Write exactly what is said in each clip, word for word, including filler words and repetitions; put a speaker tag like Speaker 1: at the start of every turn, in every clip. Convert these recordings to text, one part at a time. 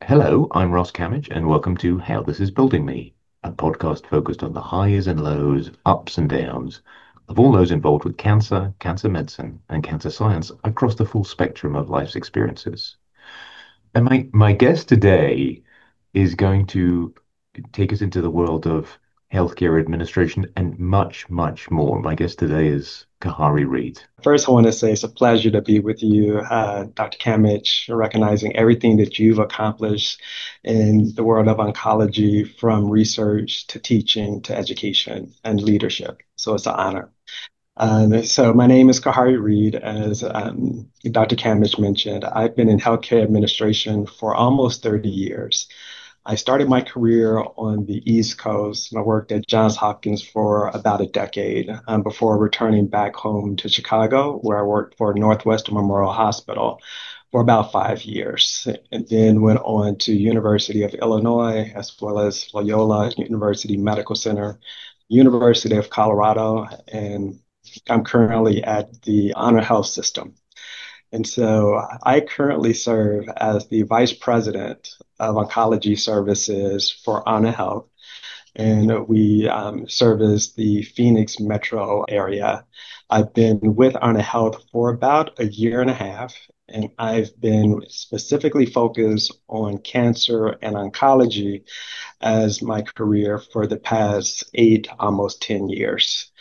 Speaker 1: Hello, I'm Ross Camage, and welcome to How This Is Building Me, a podcast focused on the highs and lows, ups and downs of all those involved with cancer, cancer medicine, and cancer science across the full spectrum of life's experiences. And my, my guest today is going to take us into the world of healthcare administration and much, much more. My guest today is Kahari Reed.
Speaker 2: First, I want to say it's a pleasure to be with you, uh, Doctor Kamich, recognizing everything that you've accomplished in the world of oncology, from research to teaching to education and leadership. So it's an honor. Um, so my name is Kahari Reed. As um, Doctor Kamich mentioned, I've been in healthcare administration for almost thirty years. I started my career on the East Coast, and I worked at Johns Hopkins for about a decade um, before returning back home to Chicago, where I worked for Northwestern Memorial Hospital for about five years, and then went on to University of Illinois, as well as Loyola University Medical Center, University of Colorado, and I'm currently at the Honor Health System. And so I currently serve as the Vice President of Oncology Services for Honor Health, and we um, service the Phoenix metro area. I've been with Honor Health for about a year and a half, and I've been specifically focused on cancer and oncology as my career for the past eight, almost ten years.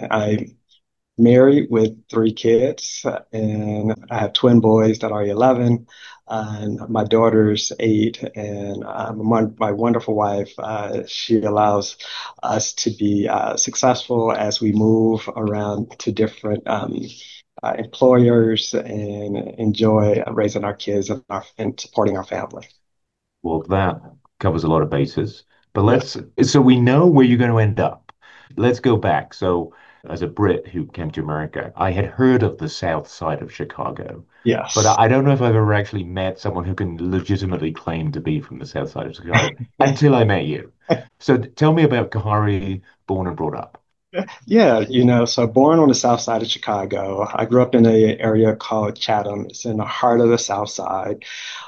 Speaker 2: I married with three kids, and I have twin boys that are eleven, and my daughter's eight. And um, my, my wonderful wife, uh, she allows us to be uh, successful as we move around to different um, uh, employers and enjoy raising our kids and, our, and supporting our family.
Speaker 1: Well, that covers a lot of bases, but
Speaker 2: Yeah.
Speaker 1: let's, so we know where you're going to end up. Let's go back. So, as a Brit who came to America, I had heard of the South Side of Chicago, but
Speaker 2: Yes.
Speaker 1: I I don't know if I've ever actually met someone who can legitimately claim to be from the South Side of Chicago until I met you. So, tell me about Kahari, born and brought up.
Speaker 2: Yeah, you know, so born on the south side of Chicago. I grew up in an area called Chatham. It's in the heart of the South Side.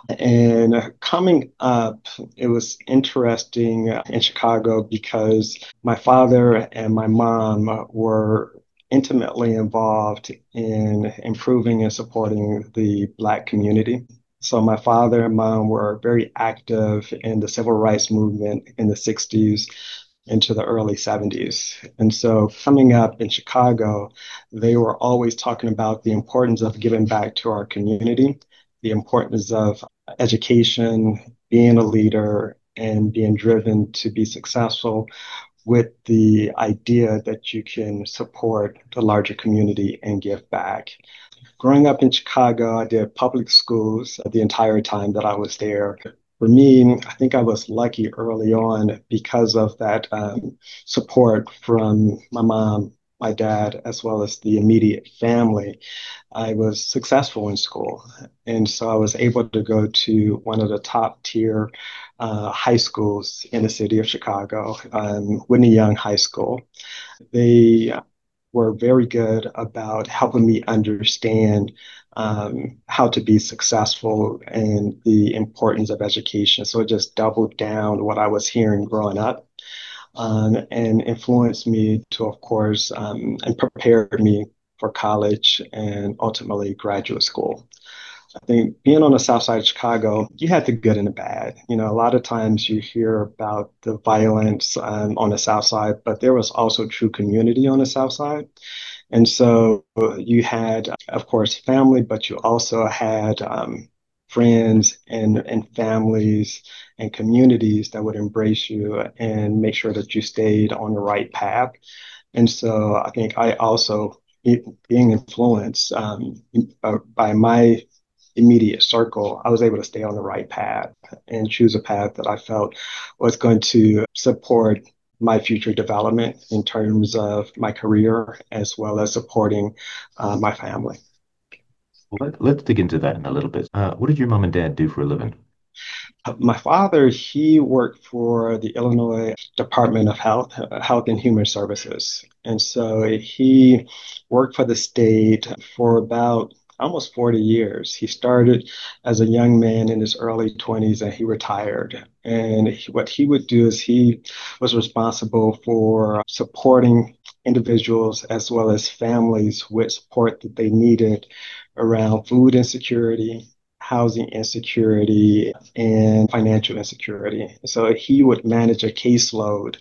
Speaker 2: And coming up, it was interesting in Chicago because my father and my mom were intimately involved in improving and supporting the Black community. So my father and mom were very active in the civil rights movement in the sixties into the early seventies. And so coming up in Chicago, they were always talking about the importance of giving back to our community, the importance of education, being a leader, and being driven to be successful with the idea that you can support the larger community and give back. Growing up in Chicago, I did public schools the entire time that I was there. For me, I think I was lucky early on because of that um, support from my mom, my dad, as well as the immediate family. I was successful in school. And so I was able to go to one of the top tier uh, high schools in the city of Chicago, um, Whitney Young High School. They were very good about helping me understand um, how to be successful and the importance of education. So it just doubled down what I was hearing growing up, um, and influenced me to, of course, um, and prepared me for college and ultimately graduate school. I think being on the south side of Chicago, you had the good and the bad. You know, a lot of times you hear about the violence um, on the south side, but there was also true community on the south side. And so uh, you had, of course, family, but you also had um, friends and, and families and communities that would embrace you and make sure that you stayed on the right path. And so I think I also, it, being influenced um, uh, by my immediate circle, I was able to stay on the right path and choose a path that I felt was going to support my future development in terms of my career as well as supporting uh, my family.
Speaker 1: Let, let's dig into that in a little bit. Uh, what did your mom and dad do for a living?
Speaker 2: My father, he worked for the Illinois Department of Health, uh, Health and Human Services. And so he worked for the state for about almost forty years. He started as a young man in his early twenties and he retired. And he, what he would do is he was responsible for supporting individuals as well as families with support that they needed around food insecurity, housing insecurity, and financial insecurity. So he would manage a caseload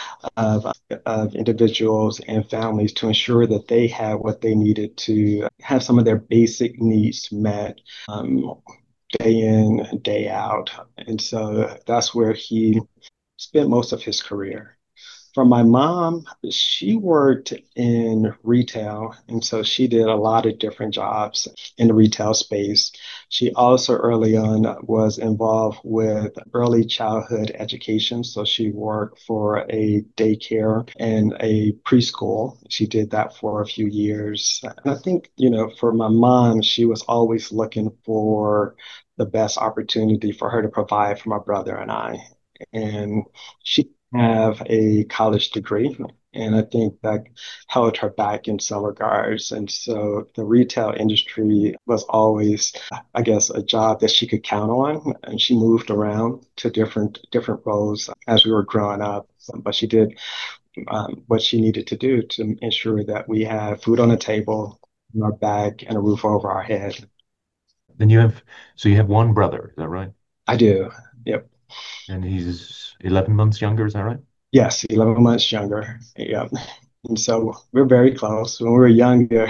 Speaker 2: of, of individuals and families to ensure that they had what they needed to have some of their basic needs met um, day in, day out. And so that's where he spent most of his career. For my mom, she worked in retail, and so she did a lot of different jobs in the retail space. She also early on was involved with early childhood education, so she worked for a daycare and a preschool. She did that for a few years. And I think, you know, for my mom, she was always looking for the best opportunity for her to provide for my brother and I. And she have a college degree, and I think that held her back in some regards. And so the retail industry was always, I guess, a job that she could count on. And she moved around to different different roles as we were growing up, but she did um, what she needed to do to ensure that we had food on the table, on our back, and a roof over our head.
Speaker 1: Then you have, so you have one brother, is that right?
Speaker 2: I do. Yep.
Speaker 1: And he's eleven months younger, is that right?
Speaker 2: Yes, eleven months younger. Yep. And so we're very close. When we were younger,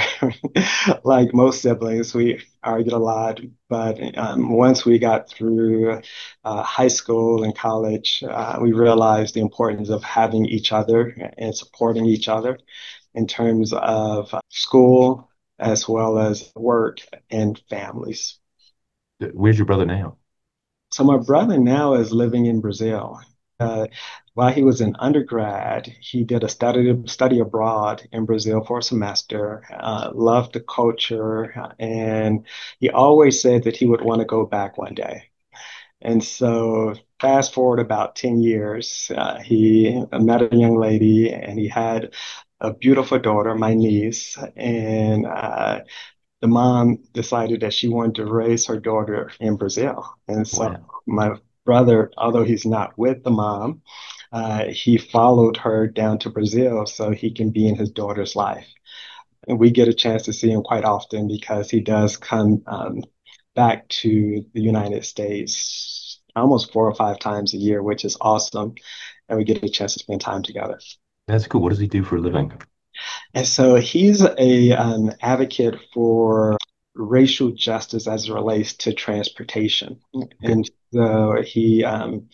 Speaker 2: like most siblings, we argued a lot. But um, once we got through uh, high school and college, uh, we realized the importance of having each other and supporting each other in terms of school as well as work and families.
Speaker 1: Where's your brother now?
Speaker 2: So my brother now is living in Brazil. Uh, while he was in undergrad, he did a study study abroad in Brazil for a semester. Uh, loved the culture, and he always said that he would want to go back one day. And so, fast forward about ten years, uh, he met a young lady, and he had a beautiful daughter, my niece, and uh, the mom decided that she wanted to raise her daughter in Brazil. And so
Speaker 1: Wow.
Speaker 2: my brother, although he's not with the mom, uh, he followed her down to Brazil so he can be in his daughter's life. And we get a chance to see him quite often because he does come um, back to the United States almost four or five times a year, which is awesome. And we get a chance to spend time together.
Speaker 1: That's cool. What does he do for a living?
Speaker 2: And so he's a um, advocate for racial justice as it relates to transportation.
Speaker 1: Okay.
Speaker 2: And so he um,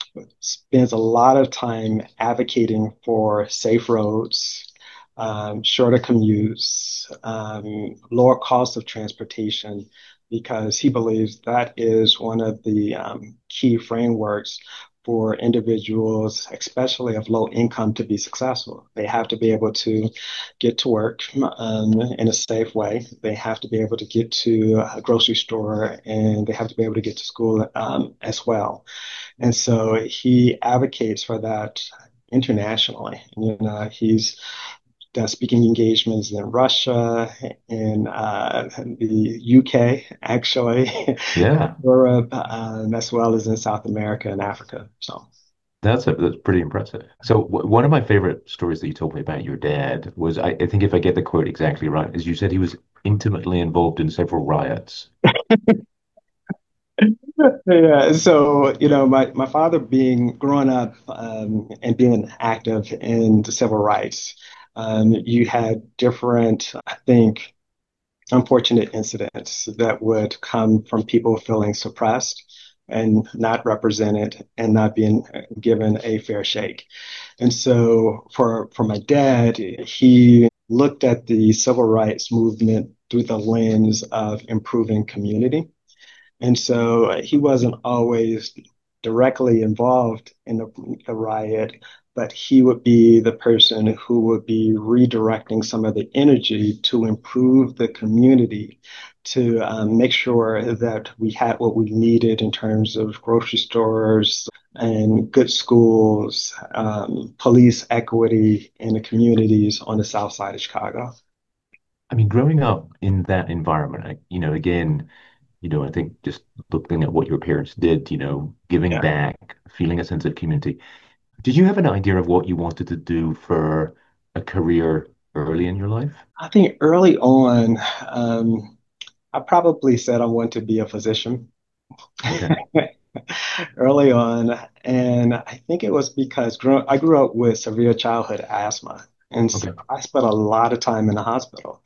Speaker 2: spends a lot of time advocating for safe roads, um, shorter commutes, um, lower cost of transportation, because he believes that is one of the um, key frameworks for individuals, especially of low income, to be successful. They have to be able to get to work um, in a safe way. They have to be able to get to a grocery store and they have to be able to get to school um, as well. And so he advocates for that internationally. You know, he's done speaking engagements in Russia, in uh, the U K, actually,
Speaker 1: Yeah,
Speaker 2: Europe, um, as well as in South America and Africa. So,
Speaker 1: that's a, that's pretty impressive. So w one of my favorite stories that you told me about your dad was, I, I think if I get the quote exactly right, is you said he was intimately involved in several riots.
Speaker 2: yeah. So, you know, my, my father being growing up um, and being active in the civil rights, um, you had different, I think, unfortunate incidents that would come from people feeling suppressed and not represented and not being given a fair shake. And so for for my dad, he looked at the civil rights movement through the lens of improving community. And so he wasn't always directly involved in the, the riot, but he would be the person who would be redirecting some of the energy to improve the community, to um, make sure that we had what we needed in terms of grocery stores and good schools, um, police equity in the communities on the south side of Chicago.
Speaker 1: I mean, growing up in that environment, I, you know, again, you know, I think just looking at what your parents did, you know, giving
Speaker 2: Yeah.
Speaker 1: back, feeling a sense of community. Did you have an idea of what you wanted to do for a career early in your life?
Speaker 2: I think early on, um, I probably said I want to be a physician
Speaker 1: Okay.
Speaker 2: early on. And I think it was because grow I grew up with severe childhood asthma. And so
Speaker 1: Okay.
Speaker 2: I spent a lot of time in the hospital.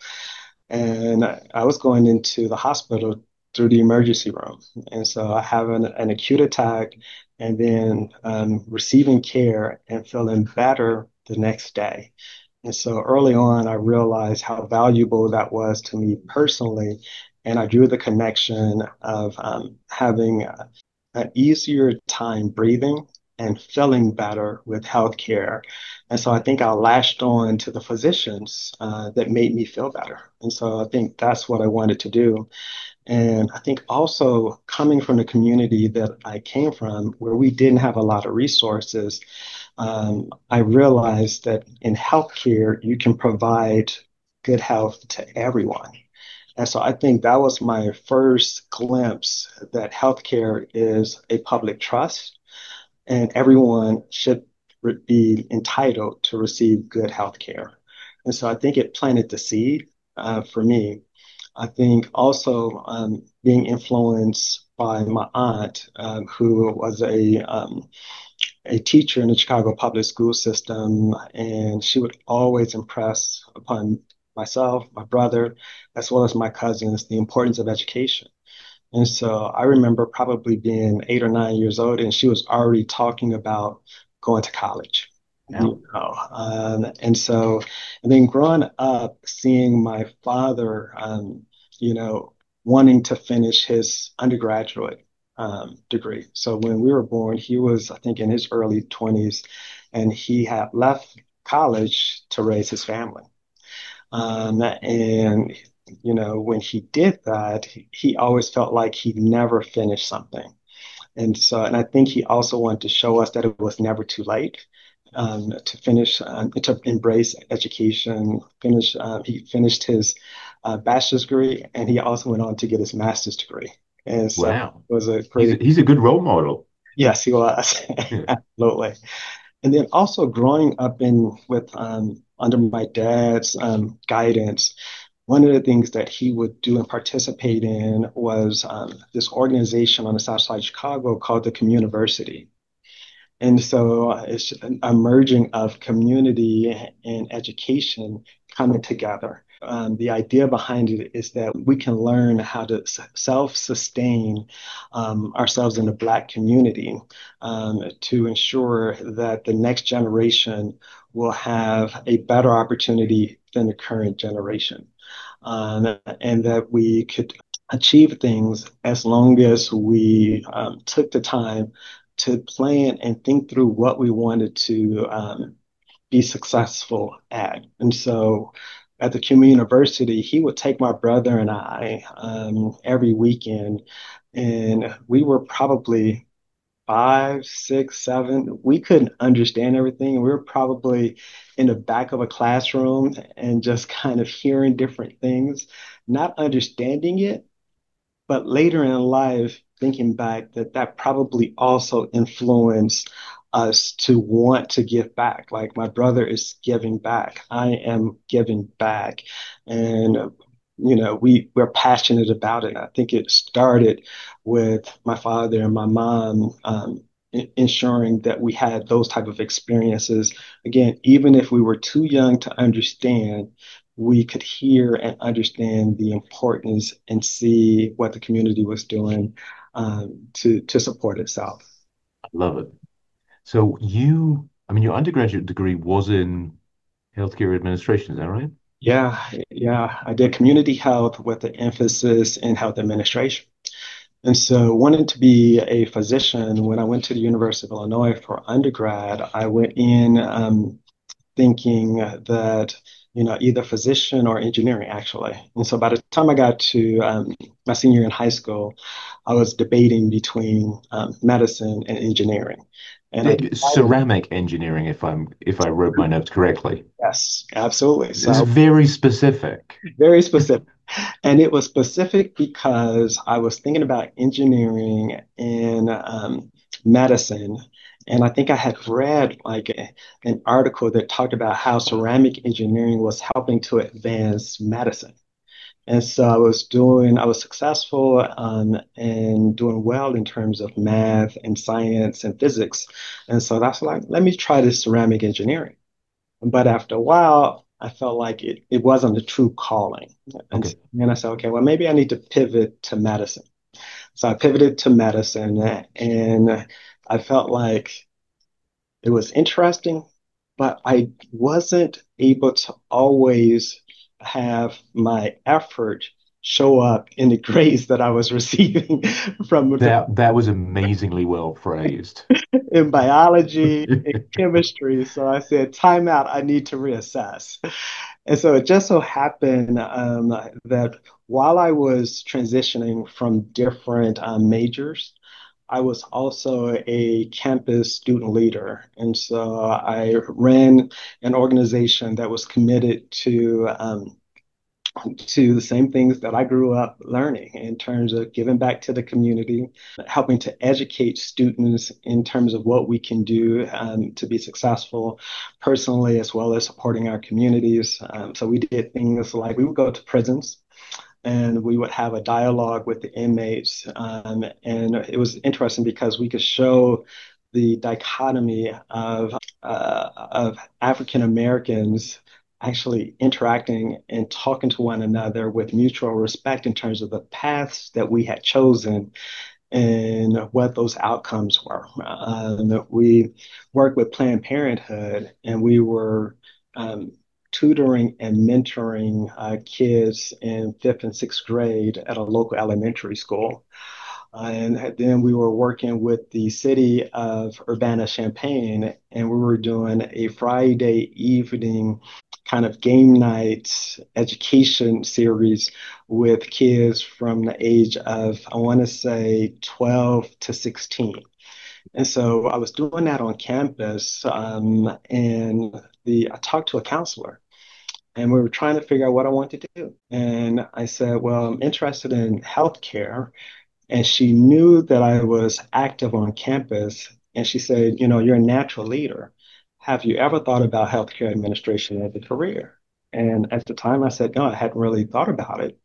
Speaker 2: And I I was going into the hospital through the emergency room. And so I have an, an acute attack and then um, receiving care and feeling better the next day. And so early on, I realized how valuable that was to me personally. And I drew the connection of um, having a, an easier time breathing and feeling better with healthcare. And so I think I latched on to the physicians uh, that made me feel better. And so I think that's what I wanted to do. And I think also coming from the community that I came from, where we didn't have a lot of resources, um, I realized that in healthcare, you can provide good health to everyone. And so I think that was my first glimpse that healthcare is a public trust and everyone should re- be entitled to receive good healthcare. And so I think it planted the seed uh, for me. I think also um, being influenced by my aunt, um, who was a um, a teacher in the Chicago public school system, and she would always impress upon myself, my brother, as well as my cousins, the importance of education. And so I remember probably being eight or nine years old, and she was already talking about going to college.
Speaker 1: Now,
Speaker 2: You know, um, and so, and then growing up, seeing my father, um, you know, wanting to finish his undergraduate um, degree. So when we were born, he was, I think, in his early twenties, and he had left college to raise his family. Um, and, you know, when he did that, he, he always felt like he never finished something. And so, and I think he also wanted to show us that it was never too late um, to finish, um, to embrace education. Finish, um, he finished his uh, bachelor's degree, and he also went on to get his master's degree. And so, it
Speaker 1: wow.
Speaker 2: was a
Speaker 1: He's
Speaker 2: great,
Speaker 1: he's a good role model.
Speaker 2: yes, he was
Speaker 1: Yeah.
Speaker 2: absolutely. And then also growing up in with um, under my dad's um, guidance, one of the things that he would do and participate in was um, this organization on the south side of Chicago called the Communiversity. And so uh, it's a merging of community and education coming together. Um, the idea behind it is that we can learn how to self-sustain um, ourselves in the Black community um, to ensure that the next generation will have a better opportunity than the current generation. Um, and that we could achieve things as long as we um, took the time to plan and think through what we wanted to um, be successful at. And so at the community university, he would take my brother and I um, every weekend, and we were probably five, six, seven. We couldn't understand everything. We were probably in the back of a classroom and just kind of hearing different things, not understanding it, but later in life, thinking back, that that probably also influenced us to want to give back. Like my brother is giving back. I am giving back. And, uh, you know, we, we're passionate about it. I think it started with my father and my mom, um, ensuring that we had those type of experiences. Again, even if we were too young to understand, we could hear and understand the importance and see what the community was doing um, to to support itself.
Speaker 1: I love it. So you, I mean, your undergraduate degree was in healthcare administration, is that right?
Speaker 2: Yeah, yeah. I did community health with an emphasis in health administration. And so, wanting to be a physician, when I went to the University of Illinois for undergrad, I went in um, thinking that, you know, either physician or engineering, actually. And so, by the time I got to um, my senior year in high school, I was debating between um, medicine and engineering. And I
Speaker 1: The-
Speaker 2: decided,
Speaker 1: ceramic engineering, if I'm if I wrote my notes correctly.
Speaker 2: yes, absolutely.
Speaker 1: It's
Speaker 2: So
Speaker 1: very specific.
Speaker 2: very specific. And it was specific because I was thinking about engineering and um, medicine. And I think I had read like a- an article that talked about how ceramic engineering was helping to advance medicine. And so I was doing, I was successful um, and doing well in terms of math and science and physics. And so that's like, let me try this ceramic engineering. But after a while, I felt like it, it wasn't a true calling. And
Speaker 1: Okay.
Speaker 2: so then I said, okay, well, maybe I need to pivot to medicine. So I pivoted to medicine and I felt like it was interesting, but I wasn't able to always have my effort show up in the grades that I was receiving from the
Speaker 1: That that was amazingly well phrased.
Speaker 2: in biology, in chemistry. So I said, time out, I need to reassess. And so it just so happened um, that while I was transitioning from different um, majors, I was also a campus student leader. And so I ran an organization that was committed to um, to the same things that I grew up learning in terms of giving back to the community, helping to educate students in terms of what we can do um, to be successful personally, as well as supporting our communities. Um, so we did things like we would go to prisons and we would have a dialogue with the inmates. Um, and it was interesting because we could show the dichotomy of uh, of African Americans actually interacting and talking to one another with mutual respect in terms of the paths that we had chosen and what those outcomes were. Um, we worked with Planned Parenthood, and we were um, tutoring and mentoring uh, kids in fifth and sixth grade at a local elementary school. Uh, and then we were working with the city of Urbana-Champaign, and we were doing a Friday evening kind of game night education series with kids from the age of, I want to say, twelve to sixteen. And so I was doing that on campus, um, and the I talked to a counselor, and we were trying to figure out what I wanted to do. And I said, well, I'm interested in healthcare. And she knew that I was active on campus. And she said, you know, you're a natural leader. Have you ever thought about healthcare administration as a career? And at the time, I said, no, I hadn't really thought about it.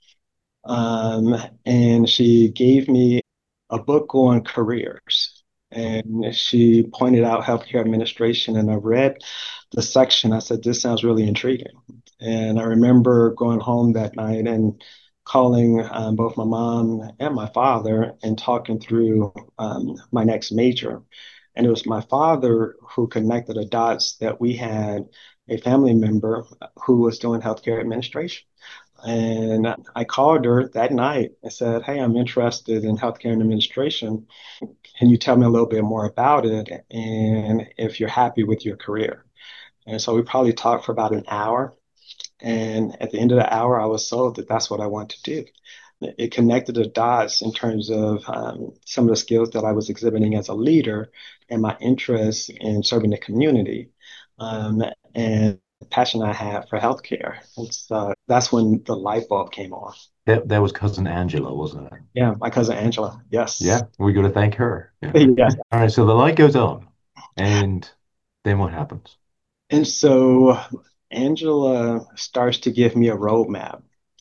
Speaker 2: Um, and she gave me a book on careers. And she pointed out healthcare administration, and I read the section. I said, this sounds really intriguing. And I remember going home that night and calling um, both my mom and my father and talking through um, my next major. And it was my father who connected the dots that we had a family member who was doing healthcare administration. And I called her that night and said, hey, I'm interested in healthcare and administration. Can you tell me a little bit more about it? And if you're happy with your career? And so we probably talked for about an hour. And at the end of the hour, I was sold that that's what I want to do. It connected the dots in terms of um, some of the skills that I was exhibiting as a leader and my interest in serving the community. Um, and the passion I had for healthcare. And so that's when the light bulb came on.
Speaker 1: That that was cousin Angela, wasn't it?
Speaker 2: Yeah, my cousin Angela. Yes.
Speaker 1: Yeah, we got to thank her. Yeah.
Speaker 2: Yes.
Speaker 1: All right, so the light goes on, and then what happens?
Speaker 2: And so Angela starts to give me a roadmap.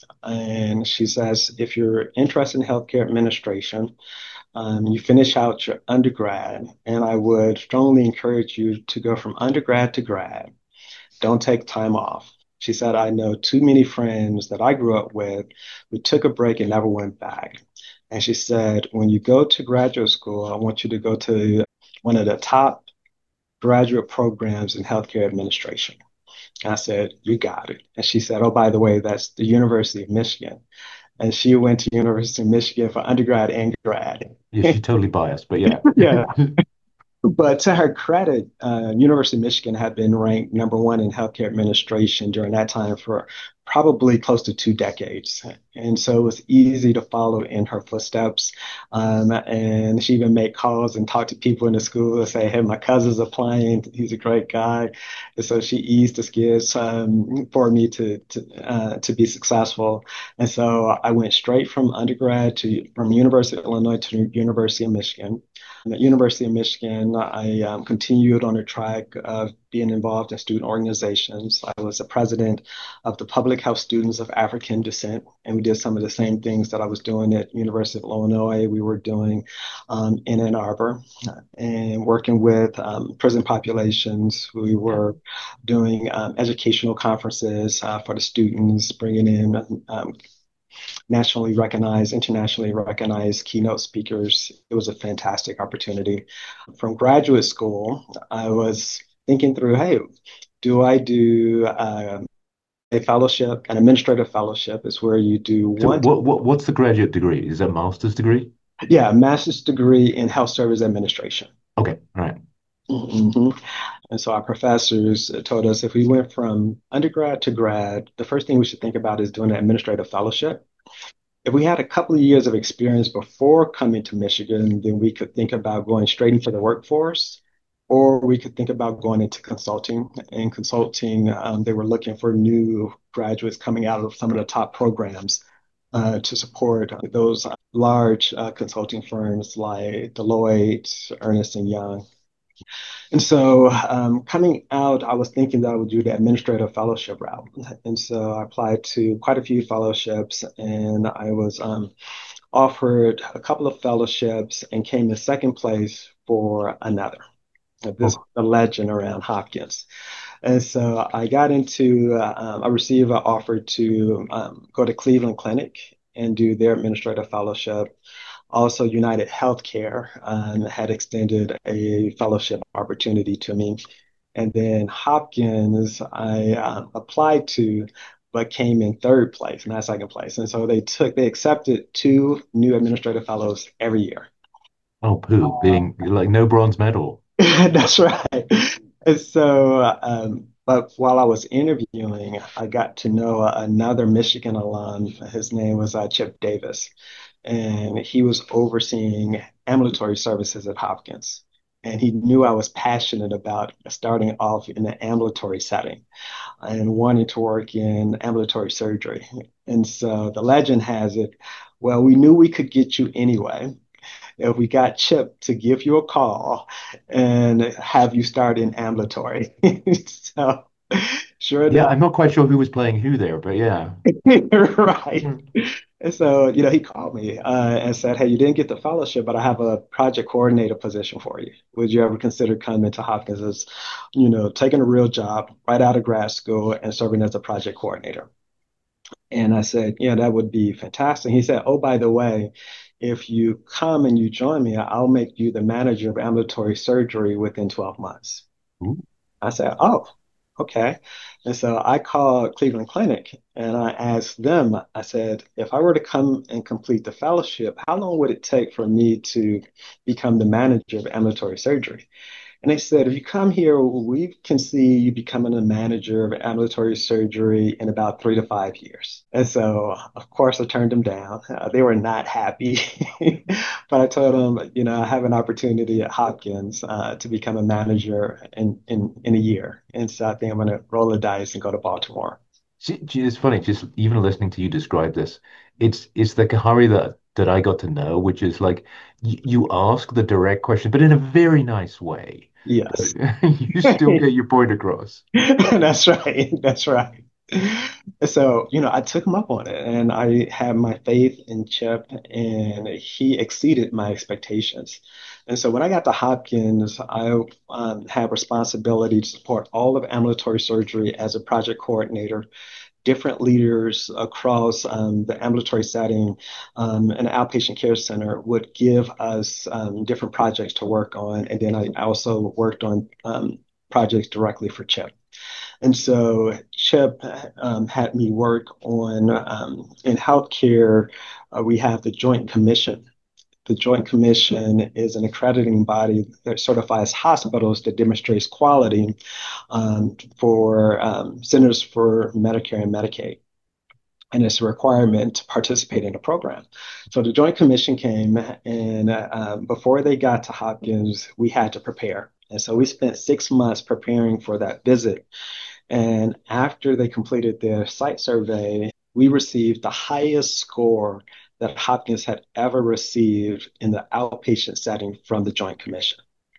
Speaker 2: And she says, if you're interested in healthcare administration, um, you finish out your undergrad, and I would strongly encourage you to go from undergrad to grad. Don't take time off. She said, I know too many friends that I grew up with who took a break and never went back. And she said, when you go to graduate school, I want you to go to one of the top graduate programs in healthcare administration. And I said, you got it. And she said, oh, by the way, that's the University of Michigan. And she went to University of Michigan for undergrad and grad.
Speaker 1: Yeah, she's totally biased, but yeah.
Speaker 2: Yeah. But to her credit, uh, University of Michigan had been ranked number one in healthcare administration during that time for probably close to two decades. And so it was easy to follow in her footsteps. Um, and she even made calls and talked to people in the school and say, hey, my cousin's applying. He's a great guy. And so she eased the skids um, for me to to, uh, to be successful. And so I went straight from undergrad to from University of Illinois to University of Michigan. At University of Michigan, I um, continued on the track of being involved in student organizations. I was the president of the Public Health Students of African Descent, and we did some of the same things that I was doing at University of Illinois. We were doing um, in Ann Arbor and working with um, prison populations. We
Speaker 1: Yeah.
Speaker 2: were doing um, educational conferences uh, for the students, bringing in um, nationally recognized, internationally recognized keynote speakers. It was a fantastic opportunity. From graduate school, I was thinking through, hey, do I do um, a fellowship? An administrative fellowship is where you do
Speaker 1: So
Speaker 2: one,
Speaker 1: what what what's the graduate degree? Is that master's degree?
Speaker 2: yeah, a master's degree in health service administration.
Speaker 1: Okay, all right.
Speaker 2: Mhm. And so our professors told us if we went from undergrad to grad, the first thing we should think about is doing an administrative fellowship. If we had a couple of years of experience before coming to Michigan, then we could think about going straight into the workforce, or we could think about going into consulting. And consulting, um, they were looking for new graduates coming out of some of the top programs uh, to support those large uh, consulting firms like Deloitte, Ernest and Young. And so um, coming out, I was thinking that I would do the administrative fellowship route. And so I applied to quite a few fellowships and I was um, offered a couple of fellowships and came in second place for another. This
Speaker 1: Oh,
Speaker 2: the legend around Hopkins. And so I got into, uh, um, I received an offer to um, go to Cleveland Clinic and do their administrative fellowship. Also, United Healthcare um, had extended a fellowship opportunity to me. And then Hopkins, I uh, applied to, but came in third place, not second place. And so they took, they accepted two new administrative fellows every year.
Speaker 1: oh, poo, being like no bronze medal.
Speaker 2: That's right. And so, um, but while I was interviewing, I got to know another Michigan alum. His name was uh, Chip Davis, and he was overseeing ambulatory services at Hopkins. And he knew I was passionate about starting off in an ambulatory setting and wanting to work in ambulatory surgery. And so the legend has it, well, we knew we could get you anyway if we got Chip to give you a call and have you start in ambulatory. So, sure
Speaker 1: Yeah,
Speaker 2: enough,
Speaker 1: I'm not quite sure who was playing who there, but yeah.
Speaker 2: right.
Speaker 1: Hmm.
Speaker 2: And so, you know, he called me uh, and said, hey, you didn't get the fellowship, but I have a project coordinator position for you. Would you ever consider coming to Hopkins as, you know, taking a real job right out of grad school and serving as a project coordinator? And I said, yeah, that would be fantastic. He said, oh, by the way, if you come and you join me, I'll make you the manager of ambulatory surgery within twelve months.
Speaker 1: Ooh.
Speaker 2: I said, oh, okay. And so I called Cleveland Clinic and I asked them, I said, if I were to come and complete the fellowship, how long would it take for me to become the manager of ambulatory surgery? And they said, if you come here, we can see you becoming a manager of ambulatory surgery in about three to five years. And so, of course, I turned them down. Uh, they were not happy. But I told them, you know, I have an opportunity at Hopkins uh, to become a manager in, in, in a year. And so I think I'm going to roll the dice and go to Baltimore.
Speaker 1: See, gee, it's funny, just even listening to you describe this, it's it's the Kahari that that I got to know, which is like y you ask the direct question, but in a very nice way. But
Speaker 2: Yes.
Speaker 1: you still get your point across.
Speaker 2: That's right. That's right. So, you know, I took him up on it and I had my faith in Chip and he exceeded my expectations. And so when I got to Hopkins, I um, had responsibility to support all of ambulatory surgery as a project coordinator. Different leaders across um, the ambulatory setting um, and outpatient care center would give us um, different projects to work on. And then I also worked on um, projects directly for Chip. And so Chip um, had me work on um, in healthcare, uh, we have the Joint Commission. The Joint Commission is an accrediting body that certifies hospitals that demonstrates quality um, for um, Centers for Medicare and Medicaid. And it's a requirement to participate in the program. So the Joint Commission came, and uh, um, before they got to Hopkins, we had to prepare. And so we spent six months preparing for that visit. And after they completed their site survey, we received the highest score that Hopkins had ever received in the outpatient setting from the Joint Commission.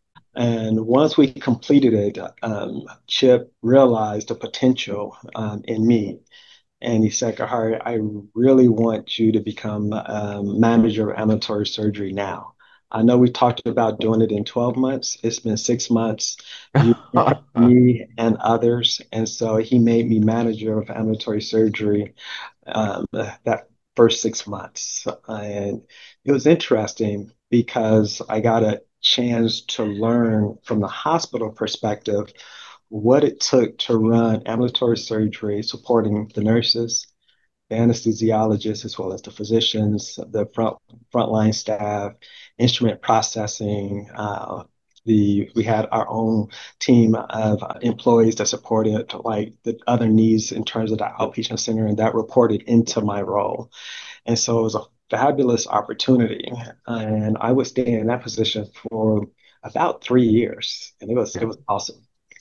Speaker 2: And once we completed it, um, Chip realized the potential um, in me. And he said, Kahari, I really want you to become um, manager of ambulatory surgery now. I know we talked about doing it in twelve months. It's been six months. You me and others. And so he made me manager of ambulatory surgery um, that first six months. And it was interesting because I got a chance to learn from the hospital perspective what it took to run ambulatory surgery, supporting the nurses, the anesthesiologists, as well as the physicians, the front frontline staff, instrument processing. Uh, the we had our own team of employees that supported like the other needs in terms of the outpatient center, and that reported into my role. And so it was a fabulous opportunity, and I would stay in that position for about three years, and it was it
Speaker 1: Yeah.
Speaker 2: was awesome.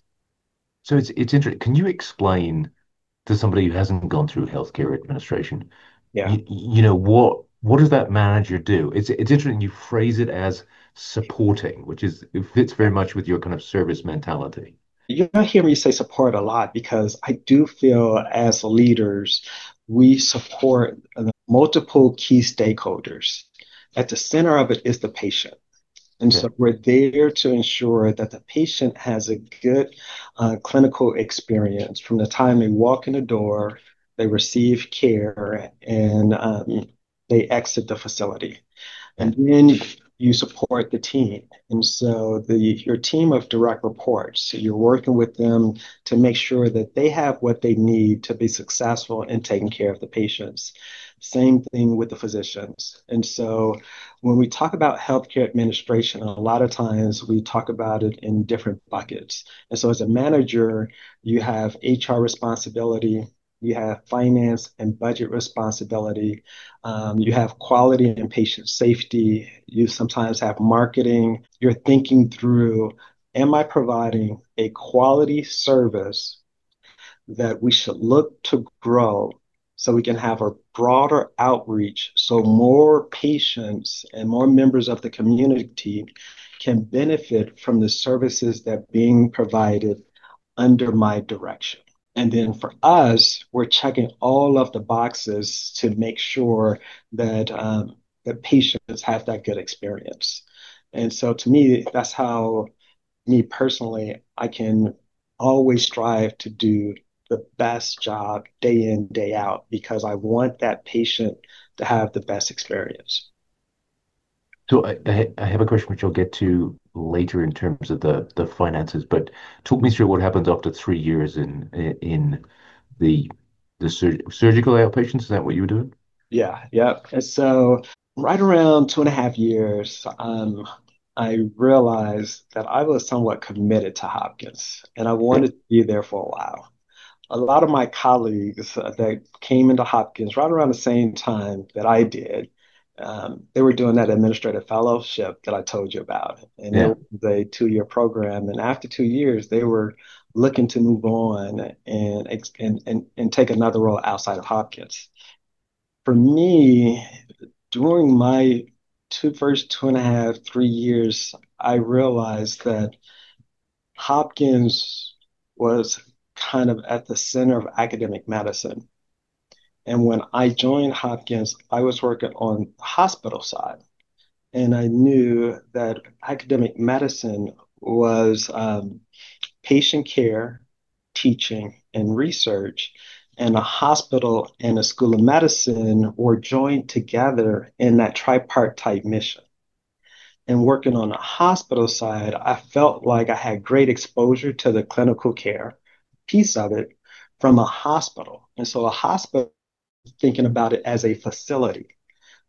Speaker 1: So it's it's interesting. Can you explain to somebody who hasn't gone through healthcare administration,
Speaker 2: Yeah.
Speaker 1: you, you know, what what does that manager do? It's it's interesting you phrase it as supporting, which is it fits very much with your kind of service mentality.
Speaker 2: You're gonna hear me say support a lot because I do feel as leaders, we support the multiple key stakeholders. At the center of it is the patient. And
Speaker 1: Yeah.
Speaker 2: so we're there to ensure that the patient has a good uh, clinical experience from the time they walk in the door, they receive care, and um, they exit the facility.
Speaker 1: Yeah.
Speaker 2: And then you support the team. And so the your team of direct reports, so you're working with them to make sure that they have what they need to be successful in taking care of the patients. Same thing with the physicians. And so when we talk about healthcare administration, a lot of times we talk about it in different buckets. And so as a manager, you have H R responsibility, you have finance and budget responsibility, um, you have quality and patient safety. You sometimes have marketing. You're thinking through, am I providing a quality service that we should look to grow so we can have a broader outreach so more patients and more members of the community can benefit from the services that are being provided under my direction. And then for us, we're checking all of the boxes to make sure that um, the patients have that good experience. And so to me, that's how me personally, I can always strive to do the best job day in, day out, because I want that patient to have the best experience.
Speaker 1: So I, I I have a question which I'll get to later in terms of the the finances, but talk me through what happens after three years in in the the sur surgical outpatients. Is that what you were doing?
Speaker 2: Yeah, yeah. And so right around two and a half years, um, I realized that I was somewhat committed to Hopkins and I
Speaker 1: Yeah.
Speaker 2: wanted to be there for a while. A lot of my colleagues uh, that came into Hopkins right around the same time that I did, um, they were doing that administrative fellowship that I told you about. And it
Speaker 1: Yeah.
Speaker 2: was a two-year program. And after two years, they were looking to move on and, ex- and, and, and take another role outside of Hopkins. For me, during my two first two and a half, three years, I realized that Hopkins was kind of at the center of academic medicine. And when I joined Hopkins, I was working on the hospital side. And I knew that academic medicine was um, patient care, teaching, and research. And a hospital and a school of medicine were joined together in that tripartite mission. And working on the hospital side, I felt like I had great exposure to the clinical care piece of it from a hospital. And so a hospital, thinking about it as a facility.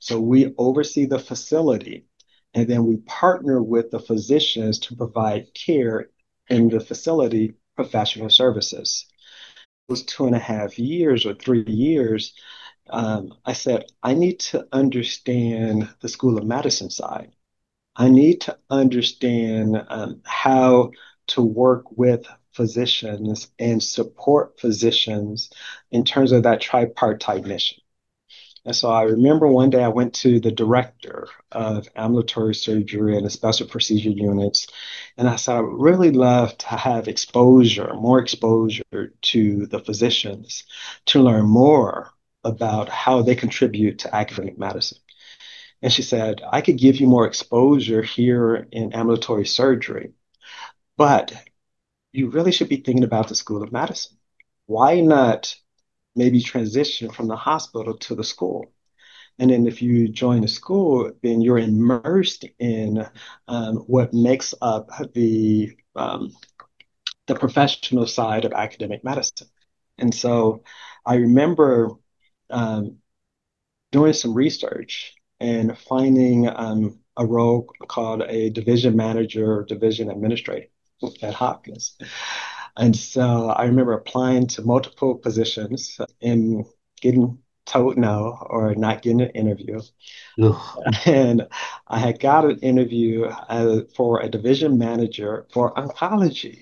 Speaker 2: So we oversee the facility, and then we partner with the physicians to provide care in the facility professional services. Those two and a half years or three years, um, I said, I need to understand the School of Medicine side. I need to understand um, how to work with physicians and support physicians in terms of that tripartite mission. And so I remember one day I went to the director of ambulatory surgery and the special procedure units, and I said, I would really love to have exposure, more exposure to the physicians to learn more about how they contribute to academic medicine. And she said, I could give you more exposure here in ambulatory surgery, but you really should be thinking about the School of Medicine. Why not maybe transition from the hospital to the school? And then if you join the school, then you're immersed in um, what makes up the um, the professional side of academic medicine. And so I remember um, doing some research and finding um, a role called a division manager or division administrator at Hopkins. And so I remember applying to multiple positions and getting told no or not getting an interview.
Speaker 1: Ugh.
Speaker 2: And I had got an interview uh, for a division manager for oncology.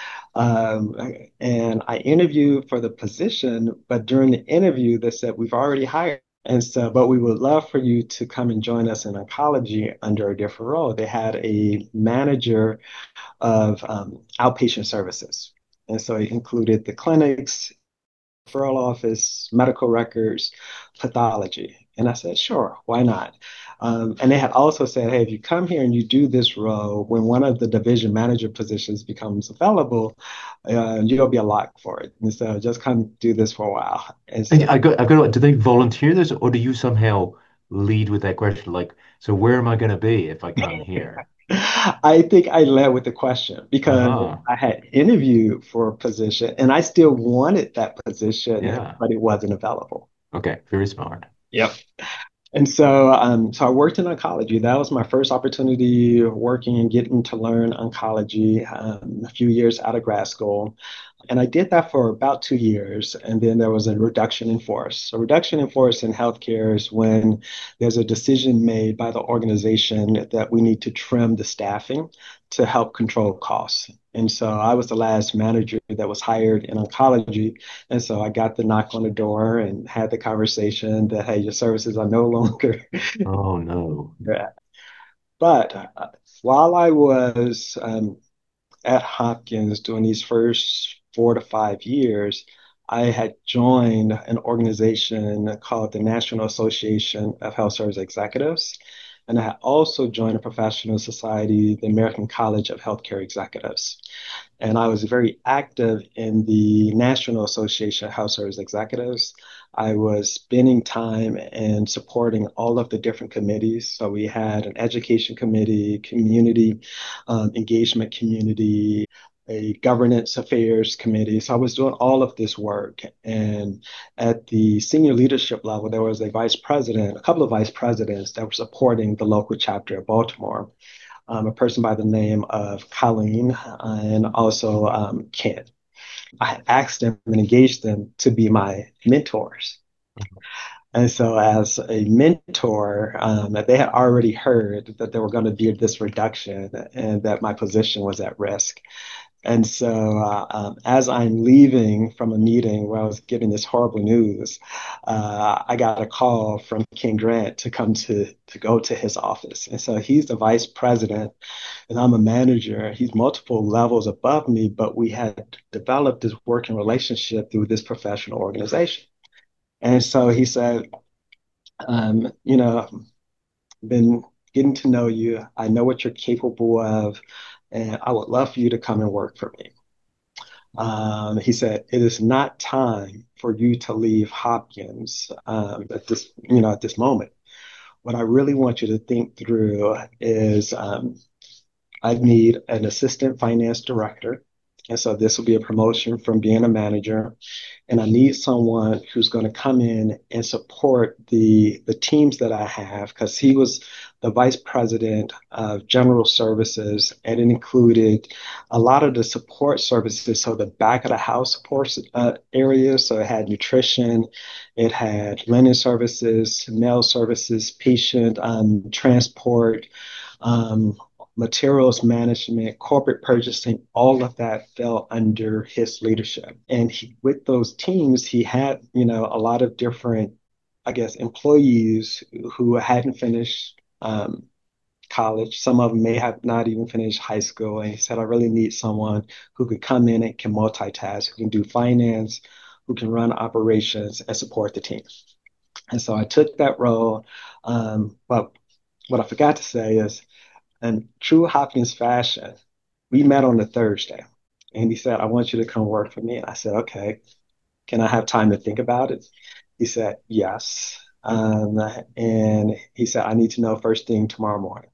Speaker 2: Um, and I interviewed for the position, but during the interview, they said, we've already hired. And so, but we would love for you to come and join us in oncology under a different role. They had a manager of um, outpatient services. And so it included the clinics, referral office, medical records, pathology. And I said, sure, why not? Um, and they had also said, hey, if you come here and you do this role, when one of the division manager positions becomes available, uh, you'll be a lock for it. And so just come do this for a while. And
Speaker 1: I,
Speaker 2: so
Speaker 1: I got, I got, do they volunteer this or do you somehow lead with that question? Like, so where am I going to be if I come here?
Speaker 2: I think I led with the question because
Speaker 1: Uh-huh.
Speaker 2: I had interviewed for a position and I still wanted that position,
Speaker 1: Yeah.
Speaker 2: but it wasn't available.
Speaker 1: Okay. Very smart.
Speaker 2: Yep. And so, um, so I worked in oncology. That was my first opportunity working and getting to learn oncology um, a few years out of grad school. And I did that for about two years. And then there was a reduction in force. A reduction in force in healthcare is when there's a decision made by the organization that we need to trim the staffing to help control costs. And so I was the last manager that was hired in oncology. And so I got the knock on the door and had the conversation that, hey, your services are no longer.
Speaker 1: Oh no.
Speaker 2: But uh, while I was um, at Hopkins during these first four to five years, I had joined an organization called the National Association of Health Service Executives. And I had also joined a professional society, the American College of Healthcare Executives. And I was very active in the National Association of Health Service Executives. I was spending time and supporting all of the different committees. So we had an education committee, community um, engagement community, a governance affairs committee. So I was doing all of this work. And at the senior leadership level, there was a vice president, a couple of vice presidents that were supporting the local chapter of Baltimore, um, a person by the name of Colleen uh, and also um, Ken. I asked them and engaged them to be my mentors. And so, as a mentor, um, they had already heard that there were going to be this reduction and that my position was at risk. And so, uh, um, as I'm leaving from a meeting where I was getting this horrible news, uh, I got a call from Ken Grant to come to to go to his office. And so he's the vice president, and I'm a manager. He's multiple levels above me, but we had developed this working relationship through this professional organization. And so he said, um, you know, been getting to know you. I know what you're capable of, and I would love for you to come and work for me. Um, he said, it is not time for you to leave Hopkins um, at this, you know, at this moment. What I really want you to think through is um, I need an assistant finance director. And so this will be a promotion from being a manager. And I need someone who's going to come in and support the the teams that I have because he was the vice president of general services, and it included a lot of the support services. So the back of the house support uh, areas. So it had nutrition, it had linen services, mail services, patient um, transport. Um, Materials management, corporate purchasing, all of that fell under his leadership. And he, with those teams, he had, you know, a lot of different, I guess, employees who hadn't finished um, college. Some of them may have not even finished high school. And he said, I really need someone who could come in and can multitask, who can do finance, who can run operations and support the team. And so I took that role. Um, but what I forgot to say is, in true Hopkins fashion, we met on a Thursday. And he said, I want you to come work for me. And I said, okay, can I have time to think about it? He said, yes. Um, and he said, I need to know first thing tomorrow morning.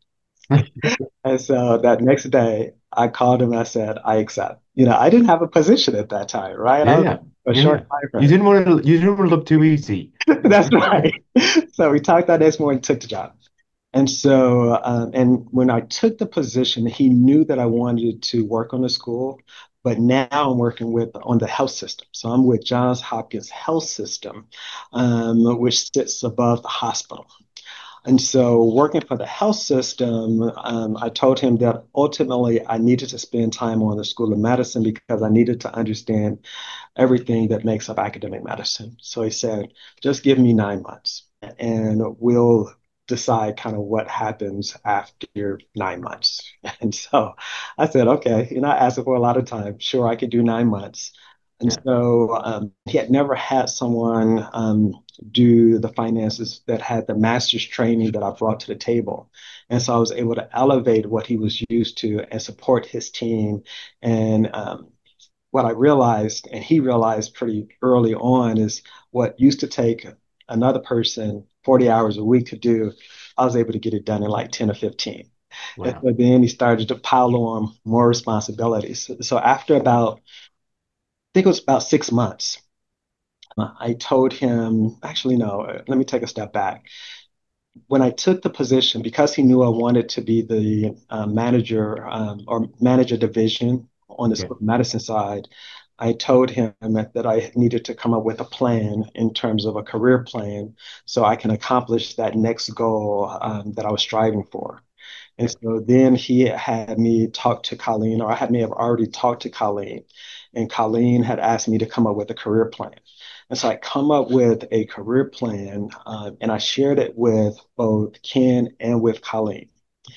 Speaker 2: And so that next day, I called him and I said, I accept. You know, I didn't have a position at that time, right?
Speaker 1: Yeah,
Speaker 2: I was
Speaker 1: yeah,
Speaker 2: a
Speaker 1: yeah,
Speaker 2: short
Speaker 1: yeah.
Speaker 2: time
Speaker 1: You
Speaker 2: frame.
Speaker 1: didn't want to. You didn't want to look too easy.
Speaker 2: That's right. So we talked that next morning, took the job. And so, um, and when I took the position, he knew that I wanted to work on the school, but now I'm working with on the health system. So I'm with Johns Hopkins Health System, um, which sits above the hospital. And so, working for the health system, um, I told him that ultimately I needed to spend time on the School of Medicine because I needed to understand everything that makes up academic medicine. So he said, just give me nine months and we'll decide kind of what happens after nine months. And so I said, okay, you're not asking for a lot of time. Sure, I could do nine months. And
Speaker 1: Yeah,
Speaker 2: so um, he had never had someone um, do the finances that had the master's training that I brought to the table. And so I was able to elevate what he was used to and support his team. And um, what I realized, and he realized pretty early on, is what used to take another person forty hours a week to do, I was able to get it done in like ten or fifteen. And
Speaker 1: wow.
Speaker 2: so then he started to pile on more responsibilities. So, so after about, I think it was about six months, uh, I told him, actually, no, uh, let me take a step back. When I took the position, because he knew I wanted to be the uh, manager um, or manager division on the
Speaker 1: Yeah,
Speaker 2: school medicine side, I told him that, that I needed to come up with a plan in terms of a career plan so I can accomplish that next goal um, that I was striving for. And
Speaker 1: yeah,
Speaker 2: so then he had me talk to Colleen, or I had me have already talked to Colleen, and Colleen had asked me to come up with a career plan. And so I come up with a career plan, uh, and I shared it with both Ken and with Colleen.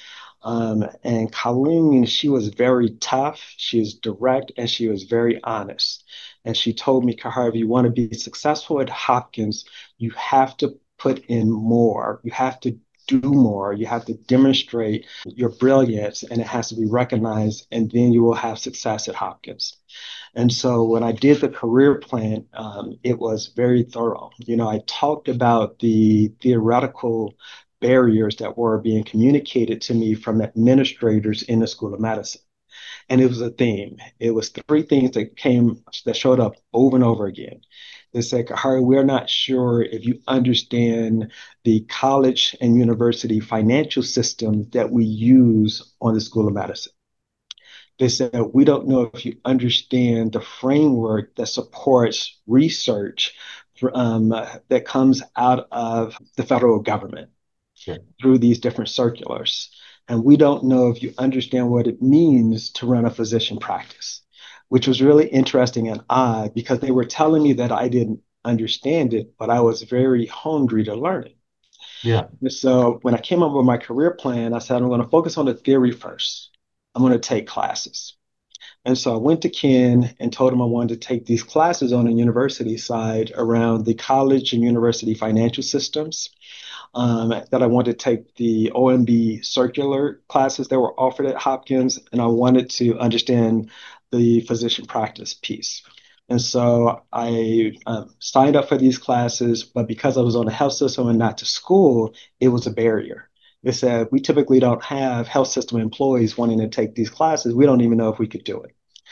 Speaker 2: Um, and Colleen, she was very tough, she was direct, and she was very honest. And she told me, Kahar, if you want to be successful at Hopkins, you have to put in more. You have to do more. You have to demonstrate your brilliance, and it has to be recognized, and then you will have success at Hopkins. And so when I did the career plan, um, it was very thorough. You know, I talked about the theoretical barriers that were being communicated to me from administrators in the School of Medicine. And it was a theme. It was three things that came that showed up over and over again. They said, Harry, we're not sure if you understand the college and university financial system that we use on the School of Medicine. They said, we don't know if you understand the framework that supports research um, that comes out of the federal government
Speaker 1: yeah,
Speaker 2: through these different circulars. And we don't know if you understand what it means to run a physician practice, which was really interesting and odd because they were telling me that I didn't understand it, but I was very hungry to learn it.
Speaker 1: yeah.
Speaker 2: And so when I came up with my career plan, I said, I'm going to focus on the theory first. I'm going to take classes. And so I went to Ken and told him I wanted to take these classes on the university side around the college and university financial systems, um, that I wanted to take the O M B circular classes that were offered at Hopkins, and I wanted to understand the physician practice piece. And so I um, signed up for these classes, but because I was on the health system and not to school, it was a barrier. They said, we typically don't have health system employees wanting to take these classes. We don't even know if we could do it.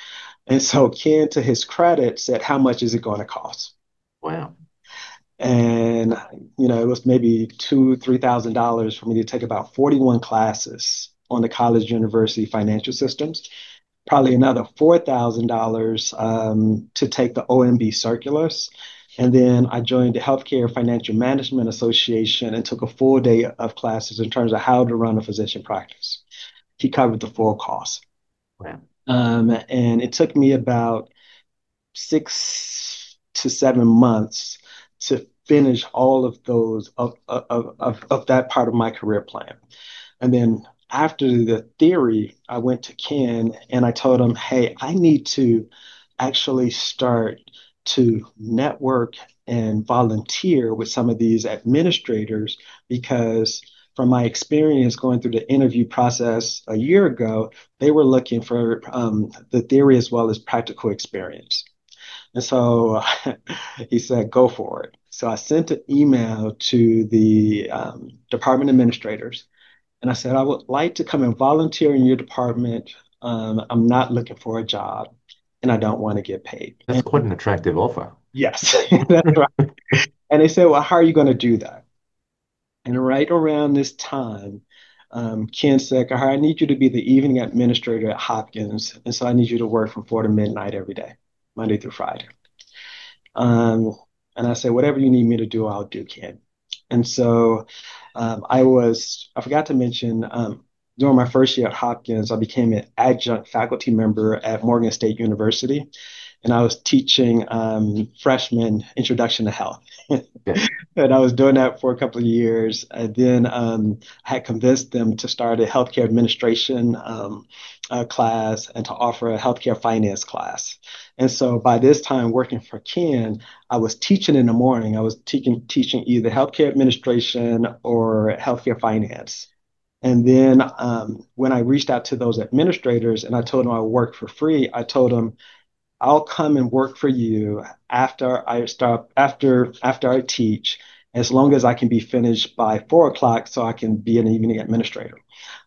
Speaker 2: And so Ken, to his credit, said, how much is it going to cost?
Speaker 1: Wow.
Speaker 2: And, you know, it was maybe two, three thousand dollars for me to take about forty-one classes on the college university financial systems, probably another four thousand dollars um, to take the O M B circulars. And then I joined the Healthcare Financial Management Association and took a full day of classes in terms of how to run a physician practice. He covered the full cost.
Speaker 1: Wow.
Speaker 2: Um, and it took me about six to seven months to finish all of those of, of, of, of that part of my career plan. And then after the theory, I went to Ken and I told him, hey, I need to actually start to network and volunteer with some of these administrators because from my experience going through the interview process a year ago, they were looking for um, the theory as well as practical experience. And so he said, go for it. So I sent an email to the um, department administrators and I said, I would like to come and volunteer in your department. Um, I'm not looking for a job and I don't want to get paid.
Speaker 1: That's
Speaker 2: And
Speaker 1: quite an attractive offer.
Speaker 2: yes, that's right. And they said, well, how are you going to do that? And right around this time, um, Ken said, I need you to be the evening administrator at Hopkins. And so I need you to work from four to midnight every day, Monday through Friday. Um, and I said, whatever you need me to do, I'll do, Ken. And so um, I was, I forgot to mention, um, during my first year at Hopkins, I became an adjunct faculty member at Morgan State University, and I was teaching um, freshmen Introduction to Health.
Speaker 1: Yeah.
Speaker 2: And I was doing that for a couple of years. And then um, I had convinced them to start a healthcare administration um, uh, class and to offer a healthcare finance class. And so by this time, working for Ken, I was teaching in the morning. I was teaching teaching either healthcare administration or healthcare finance. And then um, when I reached out to those administrators and I told them I would work for free, I told them I'll come and work for you after I start after after I teach, as long as I can be finished by four o'clock, so I can be an evening administrator.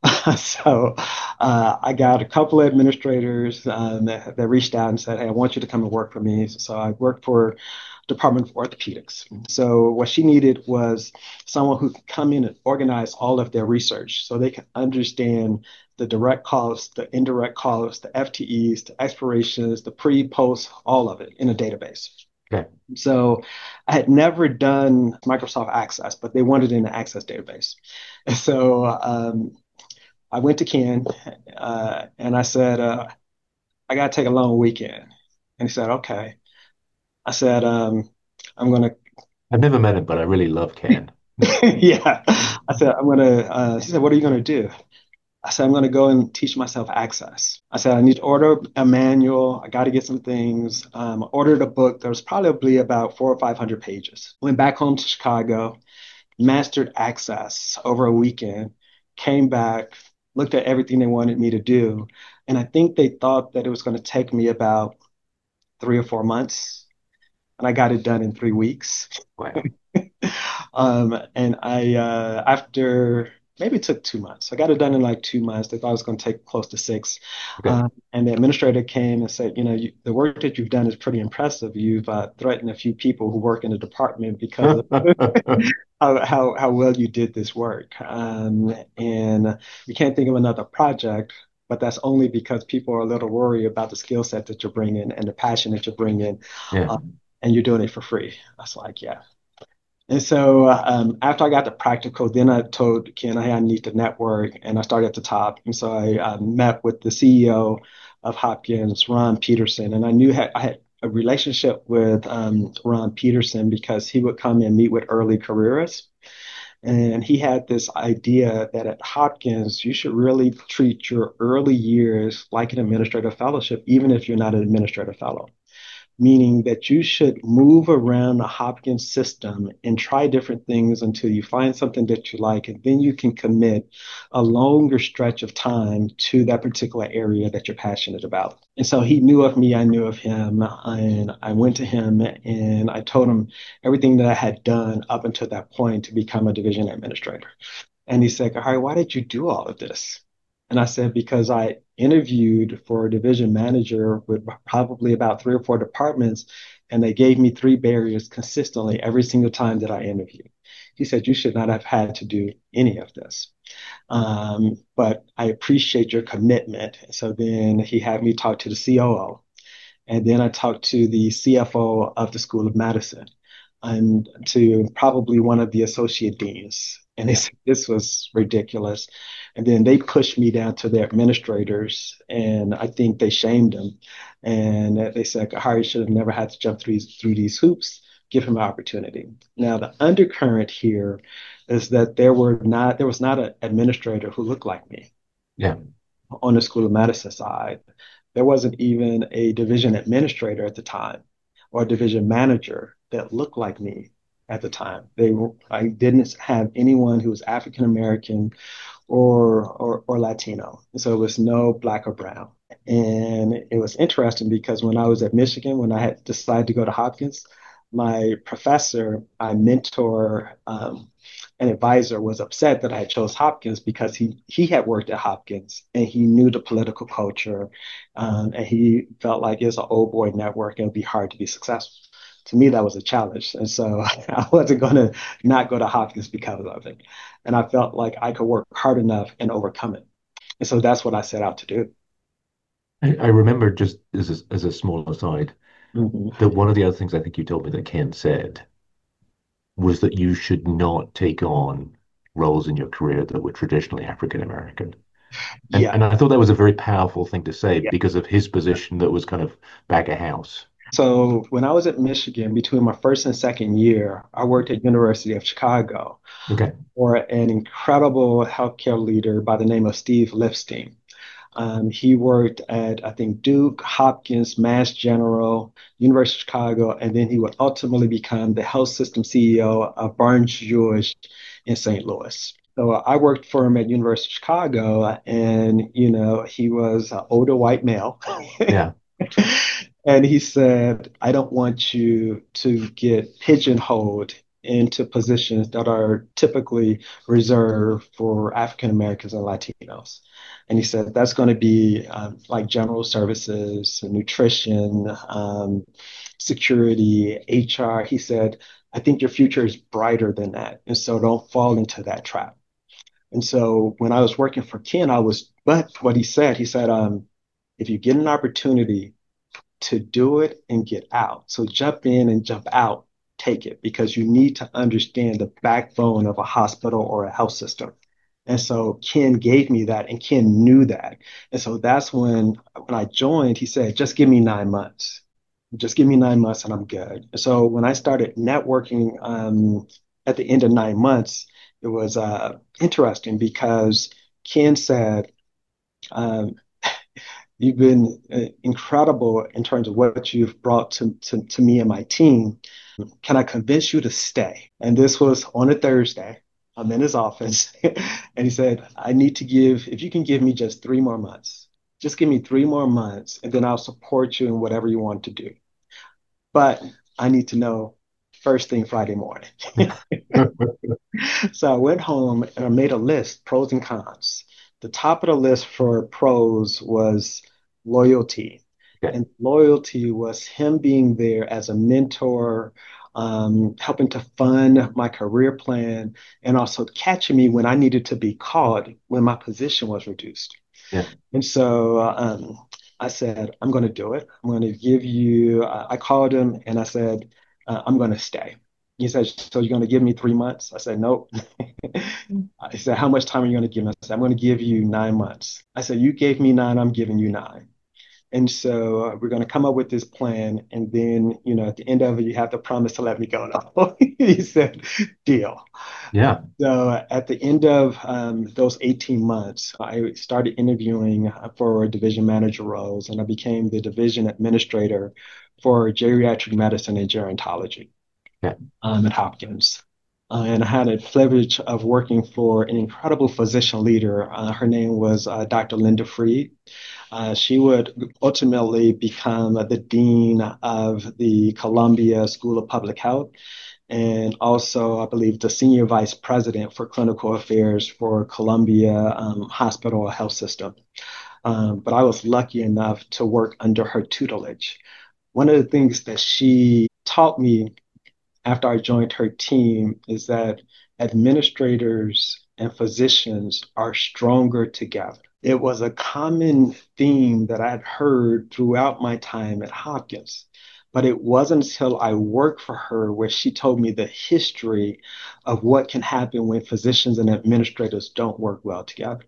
Speaker 2: So uh, I got a couple of administrators um, that, that reached out and said, "Hey, I want you to come and work for me." So I worked for Department of Orthopedics. So what she needed was someone who could come in and organize all of their research so they can understand the direct costs, the indirect costs, the F T Es, the expirations, the pre, post, all of it in a database.
Speaker 1: Okay.
Speaker 2: So I had never done Microsoft Access, but they wanted it in the Access database. And so um, I went to Ken uh, and I said, uh, I got to take a long weekend. And he said, okay. I said, um, I'm going to,
Speaker 1: I've never met him, but I really love Ken.
Speaker 2: yeah. I said, I'm going to, uh, she said, what are you going to do? I said, I'm going to go and teach myself Access. I said, I need to order a manual. I got to get some things. Um, I ordered a book that was probably about four or five hundred pages. Went back home to Chicago, mastered Access over a weekend, came back, looked at everything they wanted me to do. And I think they thought that it was going to take me about three or four months. And I got it done in three weeks.
Speaker 1: Wow.
Speaker 2: Um, and I, uh, after maybe it took two months, I got it done in like two months. They thought it was going to take close to six.
Speaker 1: Okay.
Speaker 2: Um, and the administrator came and said, you know, you, the work that you've done is pretty impressive. You've uh, threatened a few people who work in the department because of how, how, how well you did this work. Um, and you can't think of another project, but that's only because people are a little worried about the skill set that you're bringing and the passion that you're bringing.
Speaker 1: Yeah.
Speaker 2: Um, and you're doing it for free. I was like, yeah. And so um, after I got the practical, then I told Ken, hey, I need to network, and I started at the top. And so I uh, met with the C E O of Hopkins, Ron Peterson, and I knew ha- I had a relationship with um, Ron Peterson because he would come and meet with early careerists. And he had this idea that at Hopkins, you should really treat your early years like an administrative fellowship, even if you're not an administrative fellow, meaning that you should move around the Hopkins system and try different things until you find something that you like, and then you can commit a longer stretch of time to that particular area that you're passionate about. And so he knew of me, I knew of him, and I went to him and I told him everything that I had done up until that point to become a division administrator. And he said, Kahari, why did you do all of this? And I said, because I interviewed for a division manager with probably about three or four departments, and they gave me three barriers consistently every single time that I interviewed. He said, "You should not have had to do any of this. Um, but I appreciate your commitment." So then he had me talk to the C O O, and then I talked to the C F O of the School of Medicine and to probably one of the associate deans. And
Speaker 1: Yeah.
Speaker 2: this, this was ridiculous. And then they pushed me down to their administrators, and I think they shamed them. And they said, Harry should have never had to jump through these, through these hoops. Give him an opportunity. Now, the undercurrent here is that there were not there was not an administrator who looked like me
Speaker 1: Yeah.
Speaker 2: on the School of Medicine side. There wasn't even a division administrator at the time or a division manager that looked like me at the time. They were, I didn't have anyone who was African American or, or or Latino. So it was no black or brown. And it was interesting because when I was at Michigan, when I had decided to go to Hopkins, my professor, my mentor, um, and advisor was upset that I chose Hopkins because he he had worked at Hopkins and he knew the political culture, um, and he felt like it's an old boy network and it would be hard to be successful. To me, that was a challenge, and so I wasn't going to not go to Hopkins because of it. And I felt like I could work hard enough and overcome it. And so that's what I set out to do.
Speaker 1: I, I remember just as a, as a small aside
Speaker 2: Mhm.
Speaker 1: that one of the other things I think you told me that Ken said was that you should not take on roles in your career that were traditionally African American. And
Speaker 2: Yeah,
Speaker 1: and I thought that was a very powerful thing to say
Speaker 2: yeah.
Speaker 1: because of his position that was kind of back of house.
Speaker 2: So when I was at Michigan, between my first and second year, I worked at University of Chicago
Speaker 1: Okay.
Speaker 2: for an incredible healthcare leader by the name of Steve Lipstein. Um, he worked at, I think, Duke, Hopkins, Mass General, University of Chicago, and then he would ultimately become the health system C E O of Barnes Jewish in Saint Louis. So I worked for him at University of Chicago, and you know, he was an older white male.
Speaker 1: Yeah.
Speaker 2: And he said, I don't want you to get pigeonholed into positions that are typically reserved for African Americans and Latinos. And he said, that's going to be um, like general services, nutrition, um, security, H R. He said, I think your future is brighter than that. And so don't fall into that trap. And so when I was working for Ken, I was, but what he said, he said, um, if you get an opportunity to do it and get out. So jump in and jump out, take it because you need to understand the backbone of a hospital or a health system. And so Ken gave me that and Ken knew that. And so that's when when I joined, he said, just give me nine months. Just give me nine months and I'm good. And so when I started networking um, at the end of nine months, it was uh, interesting because Ken said, um, you've been uh, incredible in terms of what you've brought to, to, to me and my team. Can I convince you to stay? And this was on a Thursday. I'm in his office. And he said, I need to give, if you can give me just three more months, just give me three more months, and then I'll support you in whatever you want to do. But I need to know first thing Friday morning. So I went home and I made a list, pros and cons. The top of the list for pros was loyalty.
Speaker 1: Okay.
Speaker 2: And loyalty was him being there as a mentor, um, helping to fund my career plan, and also catching me when I needed to be called when my position was reduced.
Speaker 1: Yeah.
Speaker 2: And so um, I said, I'm going to do it. I'm going to give you, uh, I called him and I said, uh, I'm going to stay. He said, so you're going to give me three months? I said, nope. He said, how much time are you going to give me? I said, I'm going to give you nine months. I said, you gave me nine, I'm giving you nine. And so uh, we're going to come up with this plan. And then, you know, at the end of it, you have to promise to let me go. No. He said, deal.
Speaker 1: Yeah.
Speaker 2: So uh, at the end of um, those eighteen months, I started interviewing uh, for division manager roles, and I became the division administrator for geriatric medicine and gerontology
Speaker 1: Yeah.
Speaker 2: um, at Hopkins. Uh, and I had the privilege of working for an incredible physician leader. Uh, her name was uh, Doctor Linda Freed. Uh, she would ultimately become the dean of the Columbia School of Public Health and also, I believe, the senior vice president for clinical affairs for Columbia um, Hospital Health System. Um, but I was lucky enough to work under her tutelage. One of the things that she taught me after I joined her team is that administrators and physicians are stronger together. It was a common theme that I had heard throughout my time at Hopkins, but it wasn't until I worked for her where she told me the history of what can happen when physicians and administrators don't work well together.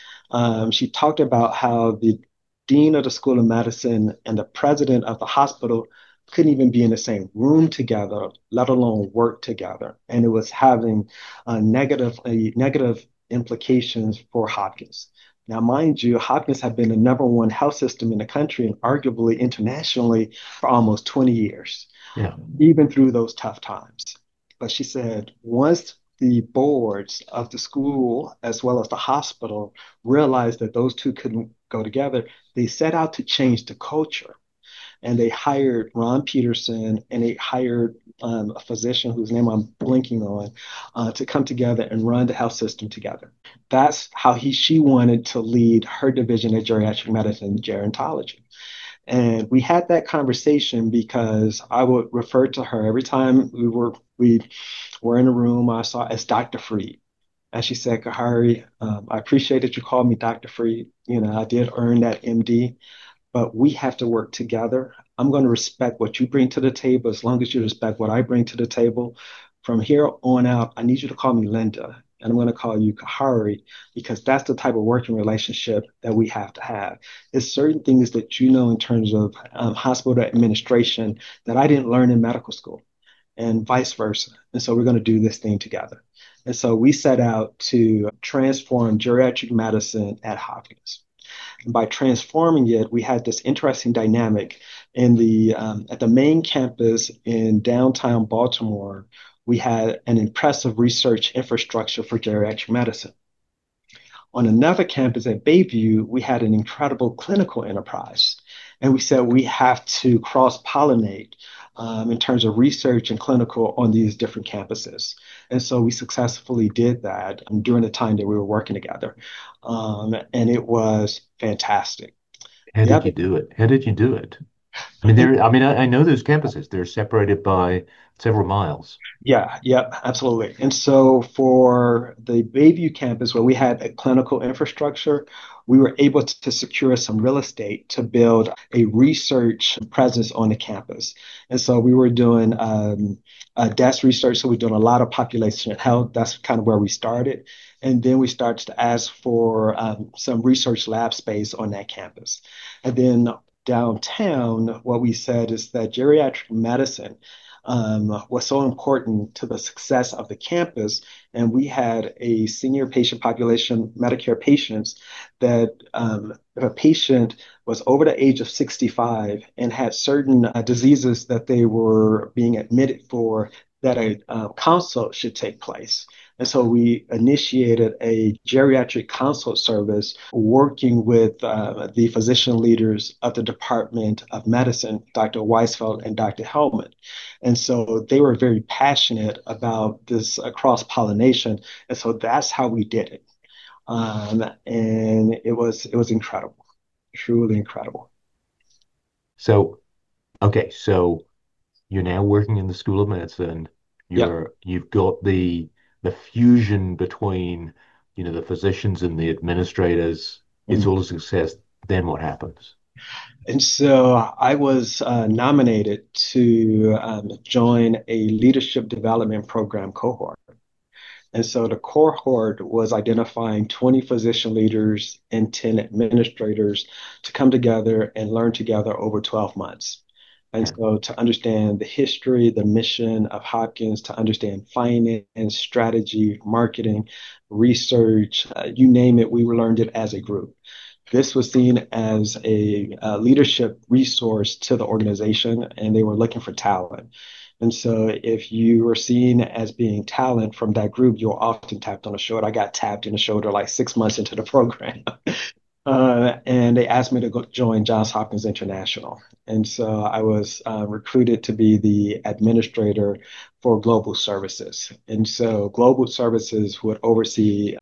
Speaker 2: Um, she talked about how the dean of the School of Medicine and the president of the hospital couldn't even be in the same room together, let alone work together. And it was having uh, negative, uh, negative implications for Hopkins. Now, mind you, Hopkins had been the number one health system in the country and arguably internationally for almost twenty years,
Speaker 1: Yeah.
Speaker 2: even through those tough times. But she said once the boards of the school as well as the hospital realized that those two couldn't go together, they set out to change the culture. And they hired Ron Peterson and they hired um, a physician whose name I'm blinking on uh, to come together and run the health system together. That's how he she wanted to lead her division of geriatric medicine, gerontology. And we had that conversation because I would refer to her every time we were we were in a room. I saw as doctor Freed. And she said, Kahari, um, I appreciate that you called me doctor Freed. You know, I did earn that M D, but we have to work together. I'm going to respect what you bring to the table as long as you respect what I bring to the table. From here on out, I need you to call me Linda, and I'm going to call you Kahari because that's the type of working relationship that we have to have. It's certain things that you know in terms of um, hospital administration that I didn't learn in medical school, and vice versa. And so we're going to do this thing together. And so we set out to transform geriatric medicine at Hopkins. And by transforming it, we had this interesting dynamic in the um, at the main campus in downtown Baltimore. We had an impressive research infrastructure for geriatric medicine. On another campus at Bayview, we had an incredible clinical enterprise. And we said we have to cross pollinate um, in terms of research and clinical on these different campuses. And so we successfully did that um, during the time that we were working together. Um, and it was fantastic.
Speaker 1: How
Speaker 2: The
Speaker 1: did
Speaker 2: other
Speaker 1: you do it? How did you do it? I mean, there. I mean, I, I know those campuses. They're separated by several miles.
Speaker 2: Yeah, yeah, absolutely. And so for the Bayview campus, where we had a clinical infrastructure, we were able to, to secure some real estate to build a research presence on the campus. And so we were doing um, uh, desk research. So we're doing a lot of population health. That's kind of where we started. And then we started to ask for um, some research lab space on that campus. And then downtown, what we said is that geriatric medicine um, was so important to the success of the campus. And we had a senior patient population, Medicare patients, that um, if a patient was over the age of sixty-five and had certain uh, diseases that they were being admitted for, that a uh, consult should take place. And so we initiated a geriatric consult service working with uh, the physician leaders of the Department of Medicine, Doctor Weisfeld and Doctor Hellman. And so they were very passionate about this uh, cross pollination. And so that's how we did it. Um, and it was it was incredible, truly incredible.
Speaker 1: So, okay, so you're now working in the School of Medicine.
Speaker 2: Yep.
Speaker 1: You're you've got the the fusion between, you know, the physicians and the administrators. It's
Speaker 2: Mhm.
Speaker 1: all a success. Then what happens?
Speaker 2: And so I was uh, nominated to um, join a leadership development program cohort. And so the cohort was identifying twenty physician leaders and ten administrators to come together and learn together over twelve months. And
Speaker 1: Okay.
Speaker 2: so to understand the history, the mission of Hopkins, to understand finance, strategy, marketing, research, uh, you name it, we learned it as a group. This was seen as a, uh leadership resource to the organization, and they were looking for talent. And so, if you were seen as being talent from that group, you're often tapped on the shoulder. I got tapped in the shoulder like six months into the program. Uh, and they asked me to go join Johns Hopkins International. And so I was uh, recruited to be the administrator for global services. And so global services would oversee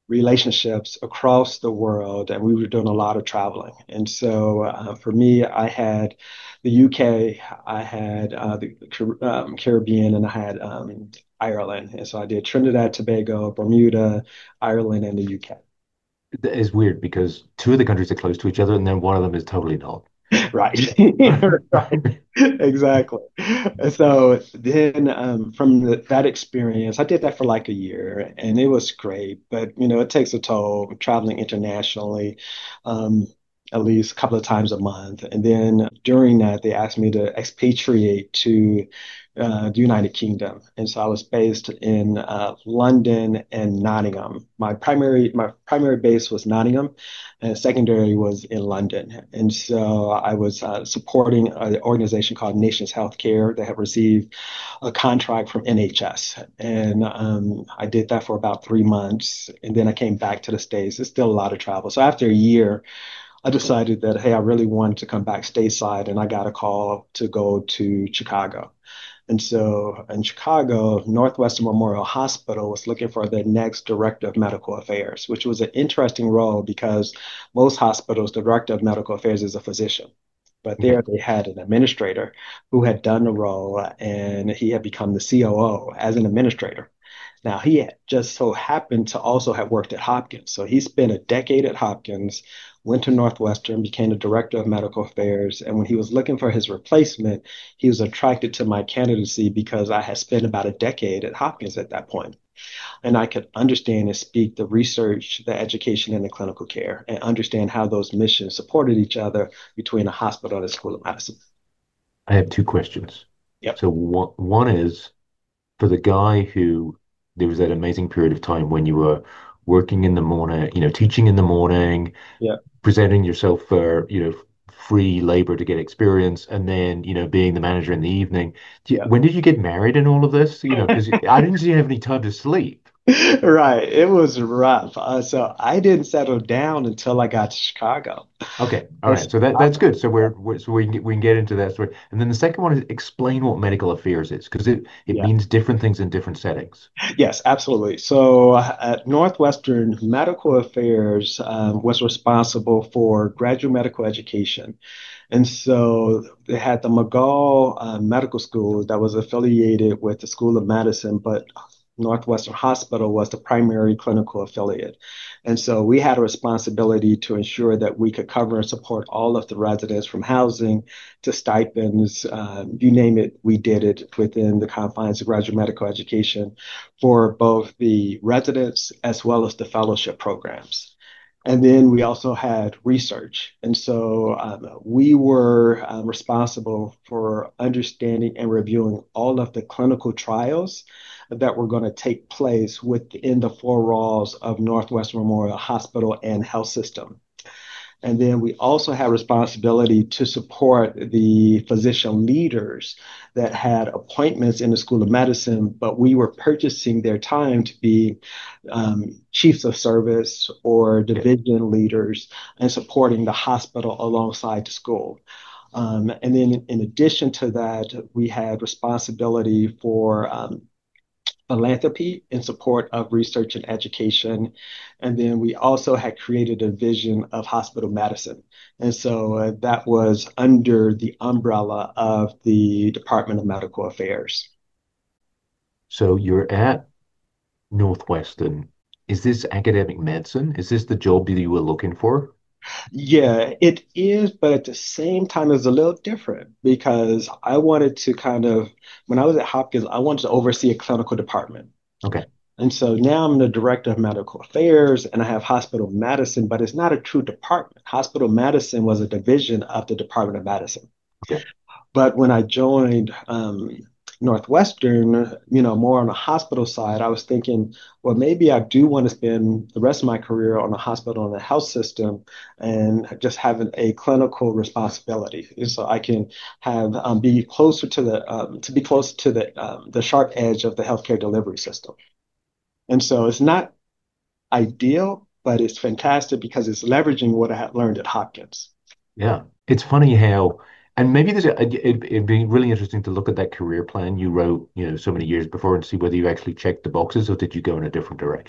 Speaker 2: relationships across the world, and we were doing a lot of traveling. And so uh, for me, I had the U K, I had uh, the Car- um, Caribbean, and I had um, Ireland. And so I did Trinidad, Tobago, Bermuda, Ireland, and the U K.
Speaker 1: That is weird because two of the countries are close to each other, and then one of them is totally not.
Speaker 2: Right. Right. Exactly. And so then um, from the, that experience, I did that for like a year and it was great. But, you know, it takes a toll traveling internationally, um, at least a couple of times a month. And then during that, they asked me to expatriate to uh, the United Kingdom. And so I was based in uh, London and Nottingham. My primary my primary base was Nottingham and secondary was in London. And so I was uh, supporting an organization called Nations Healthcare that had received a contract from N H S. And um, I did that for about three months. And then I came back to the States. It's still a lot of travel. So after a year, I decided that, hey, I really wanted to come back stateside. And I got a call to go to Chicago. And so in Chicago, Northwestern Memorial Hospital was looking for the next director of medical affairs, which was an interesting role because most hospitals, the director of medical affairs is a physician. But there
Speaker 1: Okay.
Speaker 2: they had an administrator who had done the role and he had become the C O O as an administrator. Now, he had just so happened to also have worked at Hopkins. So he spent a decade at Hopkins, went to Northwestern, became the director of medical affairs. And when he was looking for his replacement, he was attracted to my candidacy because I had spent about a decade at Hopkins at that point. And I could understand and speak the research, the education, and the clinical care, and understand how those missions supported each other between a hospital and a school of medicine.
Speaker 1: I have two questions.
Speaker 2: Yep.
Speaker 1: So one, one is for the guy who there was that amazing period of time when you were working in the morning, you know, teaching in the morning,
Speaker 2: Yep.
Speaker 1: presenting yourself for, you know, free labor to get experience, and then, you know, being the manager in the evening. Do you-
Speaker 2: Yep.
Speaker 1: when did you get married and all of this? You know, because I didn't see you have any time to sleep.
Speaker 2: Right. It was rough. Uh, so I didn't settle down until I got to Chicago.
Speaker 1: Okay, all
Speaker 2: And
Speaker 1: right.
Speaker 2: so
Speaker 1: So that
Speaker 2: I-
Speaker 1: that's good. So we're, we're so we can get, we can get into that story. And then the second one is explain what medical affairs is, because it it
Speaker 2: yeah.
Speaker 1: means different things in different settings.
Speaker 2: Yes, absolutely. So uh, at Northwestern, Medical Affairs um, was responsible for graduate medical education. And so they had the McGall uh, Medical School that was affiliated with the School of Medicine, but Northwestern Hospital was the primary clinical affiliate. And so we had a responsibility to ensure that we could cover and support all of the residents from housing to stipends, um, you name it, we did it within the confines of graduate medical education for both the residents as well as the fellowship programs. And then we also had research. And so um, we were um, responsible for understanding and reviewing all of the clinical trials that were going to take place within the four walls of Northwestern Memorial Hospital and Health System. And then we also have responsibility to support the physician leaders that had appointments in the School of Medicine, but we were purchasing their time to be um, chiefs of service or
Speaker 1: Okay.
Speaker 2: division leaders and supporting the hospital alongside the school. Um, and then in addition to that, we had responsibility for um, philanthropy in support of research and education. And then we also had created a vision of hospital medicine. And so uh, that was under the umbrella of the Department of Medical Affairs.
Speaker 1: So you're at Northwestern. Is this academic medicine? Is this the job that you were looking for?
Speaker 2: Yeah, it is, but at the same time, it's a little different because I wanted to kind of, when I was at Hopkins, I wanted to oversee a clinical department.
Speaker 1: Okay.
Speaker 2: And so now I'm the director of medical affairs and I have hospital medicine, but it's not a true department. Hospital medicine was a division of the Department of Medicine.
Speaker 1: Okay.
Speaker 2: But when I joined um, Northwestern, you know, more on the hospital side, I was thinking, well, maybe I do want to spend the rest of my career on the hospital and the health system and just having a clinical responsibility. So I can have um, be closer to the um, to be closer to the um, the sharp edge of the healthcare delivery system. And so it's not ideal, but it's fantastic because it's leveraging what I had learned at Hopkins.
Speaker 1: Yeah. It's funny how, and maybe there's a, it, it'd be really interesting to look at that career plan you wrote, you know, so many years before and see whether you actually checked the boxes or did you go in a different direction?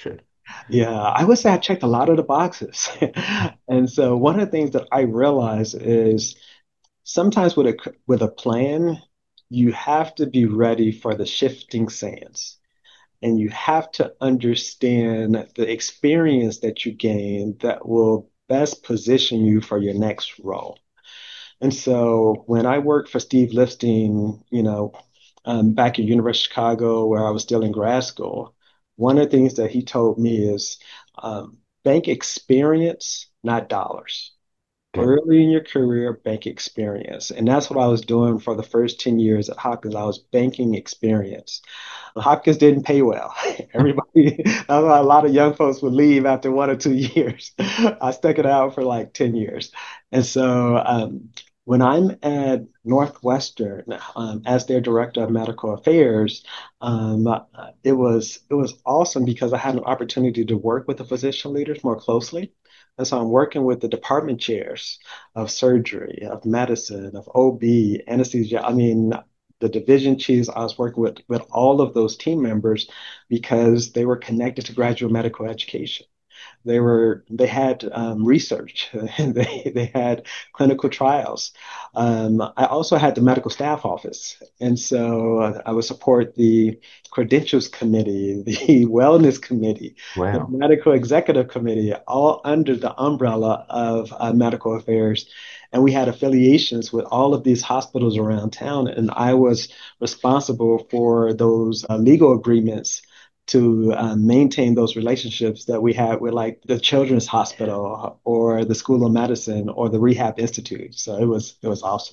Speaker 2: Yeah, I would say I checked a lot of the boxes. And so one of the things that I realize is sometimes with a with a plan, you have to be ready for the shifting sands. And you have to understand the experience that you gain that will best position you for your next role. And so when I worked for Steve Lifting, you know, um, back at University of Chicago, where I was still in grad school, one of the things that he told me is um, bank experience, not dollars.
Speaker 1: Okay.
Speaker 2: Early in your career, bank experience. And that's what I was doing for the first ten years at Hopkins. I was banking experience. Hopkins didn't pay well. Everybody, that's why a lot of young folks would leave after one or two years. I stuck it out for like ten years. And so um, when I'm at Northwestern um, as their director of medical affairs, um, uh, it was it was awesome because I had an opportunity to work with the physician leaders more closely. And so I'm working with the department chairs of surgery, of medicine, of O B, anesthesia. I mean, the division chiefs, I was working with with all of those team members because they were connected to graduate medical education. They were they had um, research and they they had clinical trials. Um, I also had the medical staff office, and so uh, I would support the credentials committee, the wellness committee, the
Speaker 1: Wow.
Speaker 2: medical executive committee, all under the umbrella of uh, medical affairs. And we had affiliations with all of these hospitals around town, and I was responsible for those uh, legal agreements to uh, maintain those relationships that we had with like the Children's Hospital or the School of Medicine or the Rehab Institute. So it was it was awesome.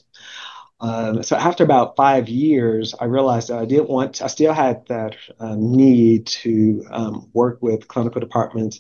Speaker 2: Um, so after about five years, I realized that I didn't want to, I still had that um, need to um, work with clinical departments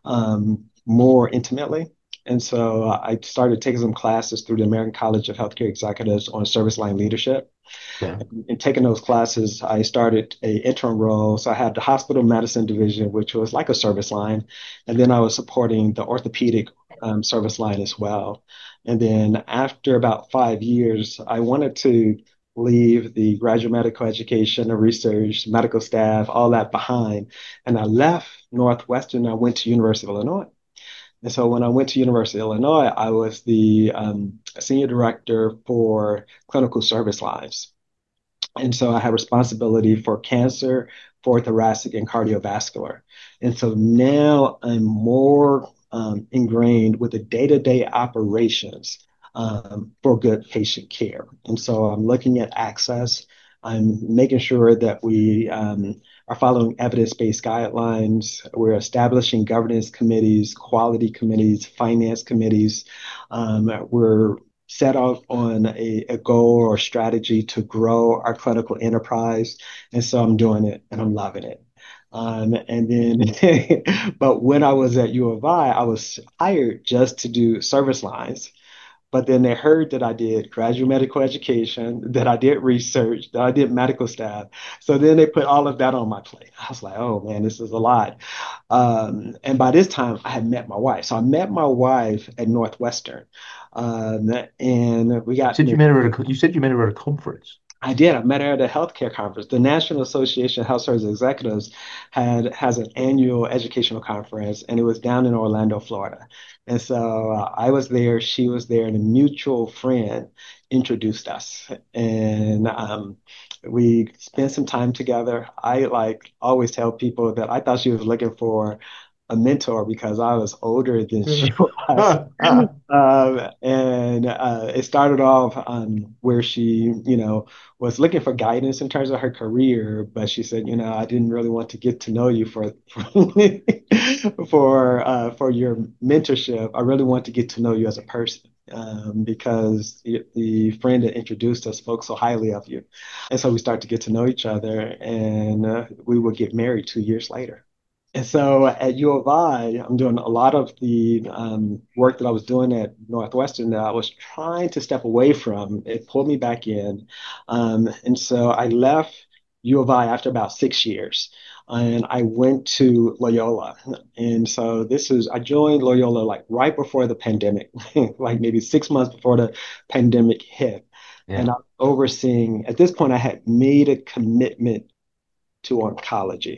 Speaker 2: um, more intimately. And so I started taking some classes through the American College of Healthcare Executives on service line leadership.
Speaker 1: Yeah.
Speaker 2: In taking those classes, I started a interim role. So I had the hospital medicine division, which was like a service line, and then I was supporting the orthopedic um, service line as well. And then after about five years, I wanted to leave the graduate medical education, the research, medical staff, all that behind, and I left Northwestern. I went to University of Illinois. And so when I went to University of Illinois, I was the um, senior director for clinical service lines. And so I had responsibility for cancer, for thoracic and cardiovascular. And so now I'm more um, ingrained with the day-to-day operations um, for good patient care. And so I'm looking at access. I'm making sure that we um, are following evidence-based guidelines. We're establishing governance committees, quality committees, finance committees. Um, we're set out on a, a goal or strategy to grow our clinical enterprise. And so I'm doing it and I'm loving it. Um, and then, but when I was at U of I, I was hired just to do service lines. But then they heard that I did graduate medical education, that I did research, that I did medical staff. So then they put all of that on my plate. I was like, oh man, this is a lot. Um, and by this time, I had met my wife. So I met my wife at Northwestern. Um, and we
Speaker 1: You
Speaker 2: got,
Speaker 1: said you met her at a, you said you met her at a conference.
Speaker 2: I did. I met her at a healthcare conference. The National Association of Health Service Executives had has an annual educational conference, and it was down in Orlando, Florida. And so uh, I was there, she was there, and a mutual friend introduced us. And um, we spent some time together. I like always tell people that I thought she was looking for a mentor because I was older than she was. Um, and uh, it started off um, where she, you know, was looking for guidance in terms of her career, but she said, you know, I didn't really want to get to know you for for uh, for your mentorship. I really want to get to know you as a person. Um, because the, the friend that introduced us spoke so highly of you. And so we started to get to know each other, and uh, we would get married two years later. And so at U of I, I'm doing a lot of the um, work that I was doing at Northwestern that I was trying to step away from. It pulled me back in. Um, and so I left U of I after about six years and I went to Loyola. And so this is, I joined Loyola like right before the pandemic, like maybe six months before the pandemic hit. And
Speaker 1: Yeah.
Speaker 2: I was overseeing, at this point, I had made a commitment to oncology.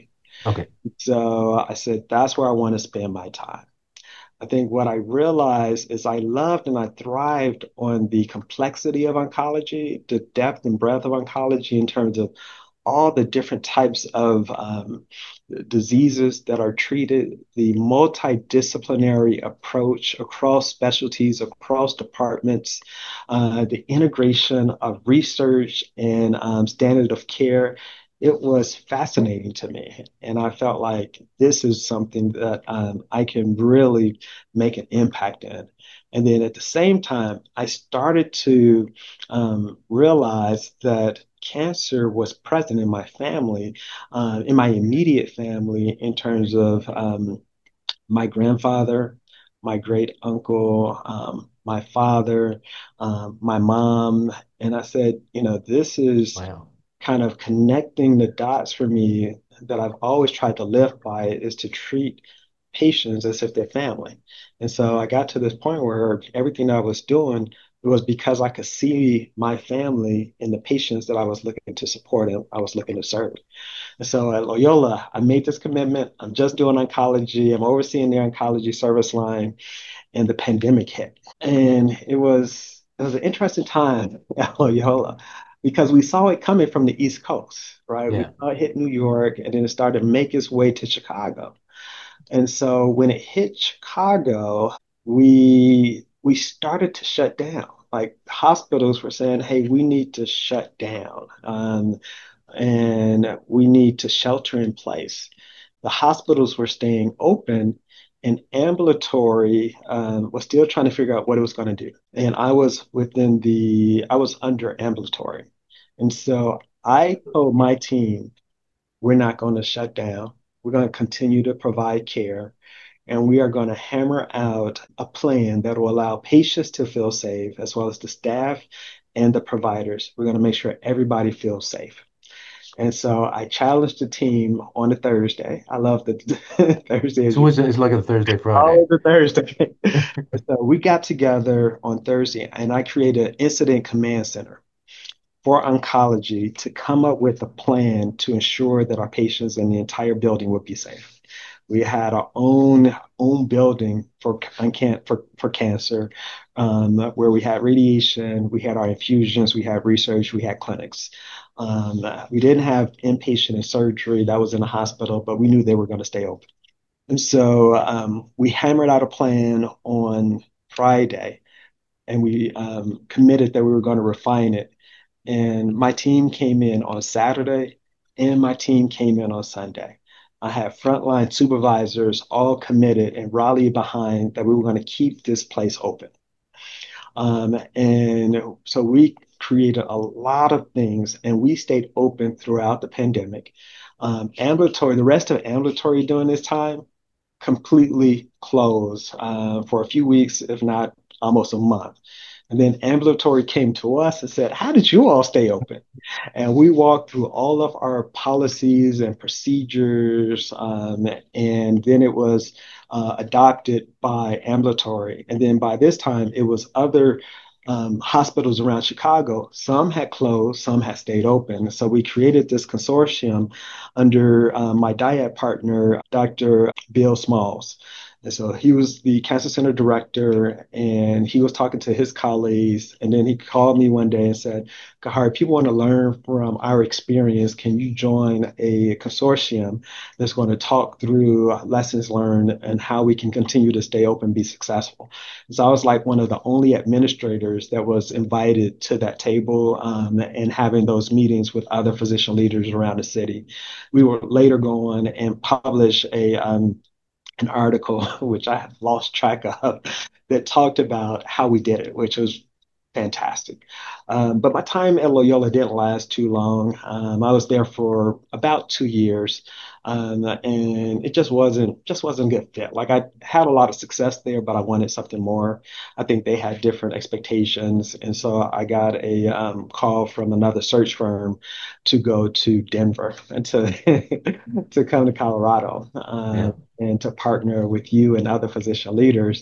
Speaker 1: Okay.
Speaker 2: So I said, that's where I want to spend my time. I think what I realized is I loved and I thrived on the complexity of oncology, the depth and breadth of oncology in terms of all the different types of um, diseases that are treated, the multidisciplinary approach across specialties, across departments, uh, the integration of research and um, standard of care. It was fascinating to me. And I felt like this is something that um, I can really make an impact in. And then at the same time, I started to um, realize that cancer was present in my family, uh, in my immediate family, in terms of um, my grandfather, my great uncle, um, my father, um, my mom. And I said, you know, this is
Speaker 1: Wow.
Speaker 2: kind of connecting the dots for me that I've always tried to live by is to treat patients as if they're family. And so I got to this point where everything I was doing was because I could see my family in the patients that I was looking to support and I was looking to serve. And so at Loyola, I made this commitment. I'm just doing oncology. I'm overseeing their oncology service line, and the pandemic hit. And it was it was an interesting time at Loyola because we saw it coming from the East Coast, right? We
Speaker 1: Yeah.
Speaker 2: saw it hit New York, and then it started to make its way to Chicago. And so when it hit Chicago, we we started to shut down. Like hospitals were saying, "Hey, we need to shut down." Um, and we need to shelter in place. The hospitals were staying open, and ambulatory um, was still trying to figure out what it was going to do. And I was within the, I was under ambulatory. And so I told my team, we're not going to shut down. We're going to continue to provide care. And we are going to hammer out a plan that will allow patients to feel safe, as well as the staff and the providers. We're going to make sure everybody feels safe. And so I challenged the team on a Thursday. I love the Thursday
Speaker 1: It's
Speaker 2: as you
Speaker 1: always it's like a Thursday, Friday.
Speaker 2: always a Thursday. So we got together on Thursday and I created an incident command center for oncology to come up with a plan to ensure that our patients and the entire building would be safe. We had our own own building for for for cancer, um, where we had radiation, we had our infusions, we had research, we had clinics. Um, we didn't have inpatient and surgery that was in the hospital, but we knew they were going to stay open. And so um, we hammered out a plan on Friday, and we um, committed that we were going to refine it. And my team came in on Saturday, and my team came in on Sunday. I had frontline supervisors all committed and rallied behind that we were going to keep this place open. Um, and so we created a lot of things, and we stayed open throughout the pandemic. Um, ambulatory, the rest of ambulatory during this time completely closed uh, for a few weeks, if not almost a month. And then ambulatory came to us and said, how did you all stay open? And we walked through all of our policies and procedures. Um, and then it was uh, adopted by ambulatory. And then by this time, it was other um, hospitals around Chicago. Some had closed, some had stayed open. So we created this consortium under uh, my dyad partner, Doctor Bill Smalls. And so he was the cancer center director, and he was talking to his colleagues. And then he called me one day and said, Kahari, people want to learn from our experience. Can you join a consortium that's going to talk through lessons learned and how we can continue to stay open and be successful? And so I was like one of the only administrators that was invited to that table um, and having those meetings with other physician leaders around the city. We will later go on and publish a um, an article, which I have lost track of, that talked about how we did it, which was fantastic. Um, but my time at Loyola didn't last too long. Um, I was there for about two years, um, and it just wasn't just wasn't a good fit. Like I had a lot of success there, but I wanted something more. I think they had different expectations, and so I got a um, call from another search firm to go to Denver and to to come to Colorado. Uh,
Speaker 1: Yeah.
Speaker 2: and to partner with you and other physician leaders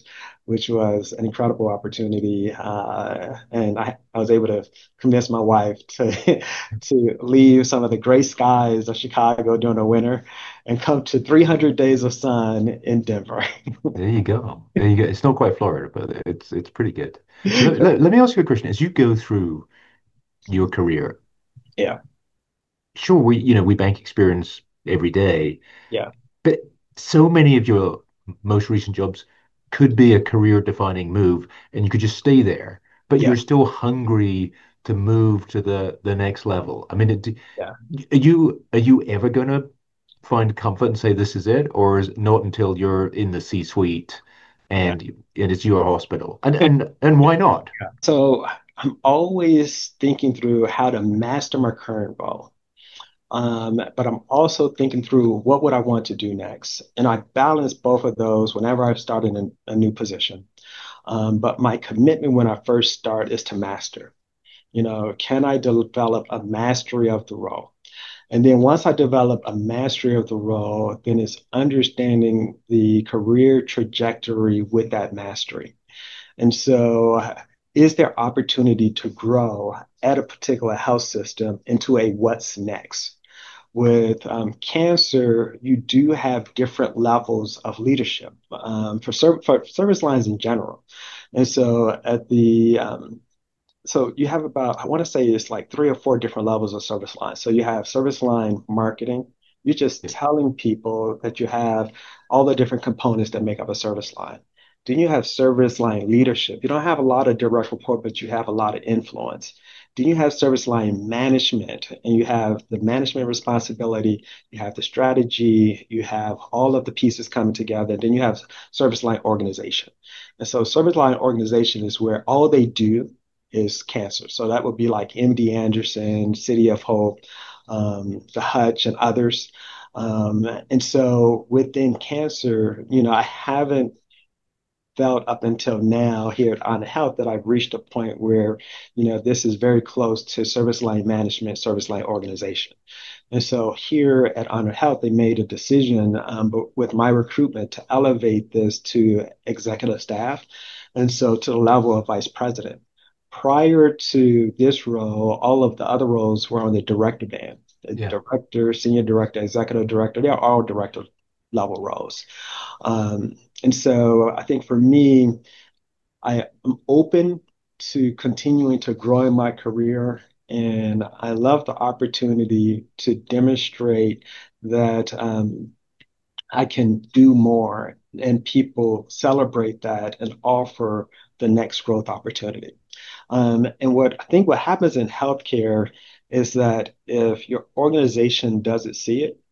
Speaker 2: which was an incredible opportunity. Uh, and I, I was able to convince my wife to to leave some of the gray skies of Chicago during the winter and come to three hundred days of sun in Denver.
Speaker 1: There you go. There you go. It's not quite Florida, but it's it's pretty good. Let, let, let me ask you a question. As you go through your career,
Speaker 2: Yeah,
Speaker 1: sure, we you know we bank experience every day,
Speaker 2: yeah,
Speaker 1: but so many of your most recent jobs could be a career-defining move, and you could just stay there, but
Speaker 2: yeah,
Speaker 1: you're still hungry to move to the the next level. I mean, it,
Speaker 2: yeah,
Speaker 1: are you are you ever going to find comfort and say this is it, or is it not until you're in the C-suite
Speaker 2: yeah.
Speaker 1: and and it's your hospital? And and and why not?
Speaker 2: So I'm always thinking through how to master my current role. Um, but I'm also thinking through what would I want to do next. And I balance both of those whenever I start in a, a new position. Um, but my commitment when I first start is to master. You know, can I develop a mastery of the role? And then once I develop a mastery of the role, then it's understanding the career trajectory with that mastery. And so, is there opportunity to grow at a particular health system into a what's next? With um, cancer, you do have different levels of leadership um, for, ser- for service lines in general. And so, at the um, so you have about, I want to say it's like three or four different levels of service line. So you have service line marketing. You're just
Speaker 1: Yeah,
Speaker 2: telling people that you have all the different components that make up a service line. Then you have service line leadership. You don't have a lot of direct report, but you have a lot of influence. Then you have service line management, and you have the management responsibility, you have the strategy, you have all of the pieces coming together. Then you have service line organization. And so service line organization is where all they do is cancer. So that would be like M D Anderson, City of Hope, um, the Hutch, and others. Um, and so within cancer, you know, I haven't felt up until now here at Honor Health that I've reached a point where, you know, this is very close to service line management, service line organization. And so here at Honor Health, they made a decision um, with my recruitment to elevate this to executive staff, and so to the level of vice president. Prior to this role, all of the other roles were on the director band. The
Speaker 1: yeah.
Speaker 2: director, senior director, executive director, they're all director level roles. Um, and so I think for me, I am open to continuing to grow in my career. And I love the opportunity to demonstrate that um, I can do more and people celebrate that and offer the next growth opportunity. Um, and what I think what happens in healthcare is that if your organization doesn't see it,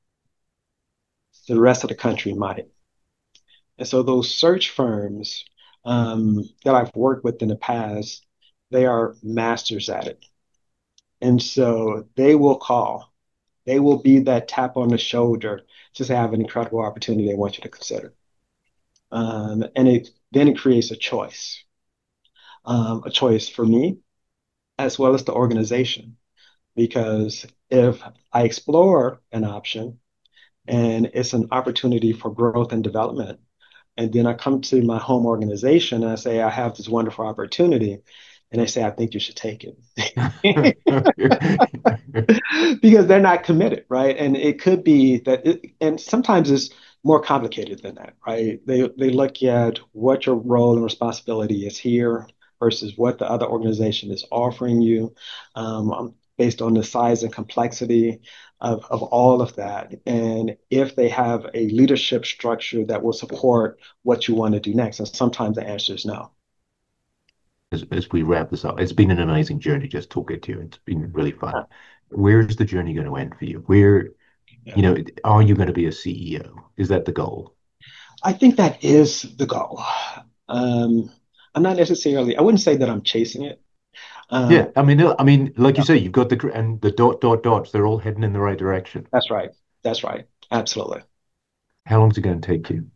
Speaker 2: the rest of the country might. And so those search firms um, that I've worked with in the past, they are masters at it. And so they will call. They will be that tap on the shoulder to say, I have an incredible opportunity I want you to consider. Um, and it then it creates a choice, um, a choice for me as well as the organization. Because if I explore an option and it's an opportunity for growth and development, and then I come to my home organization and I say, I have this wonderful opportunity. And they say, I think you should take it. Because they're not committed, right? And it could be that, it, and sometimes it's more complicated than that, right? They they look at what your role and responsibility is here versus what the other organization is offering you, um, um, based on the size and complexity of, of all of that. And if they have a leadership structure that will support what you want to do next. And sometimes the answer is no.
Speaker 1: As, as we wrap this up, it's been an amazing journey just talking to you. It's been really fun. Where's the journey going to end for you? Where,
Speaker 2: Yeah.
Speaker 1: you know, are you going to be a C E O? Is that the goal?
Speaker 2: I think that is the goal. Um, I'm not necessarily, I wouldn't say that I'm chasing it. Um,
Speaker 1: Yeah, I mean, I mean, like you
Speaker 2: yeah,
Speaker 1: say, you've got the gr- and the dot dot dots. They're all heading in the right direction.
Speaker 2: that's right. That's right. Absolutely.
Speaker 1: How long is it going to take you?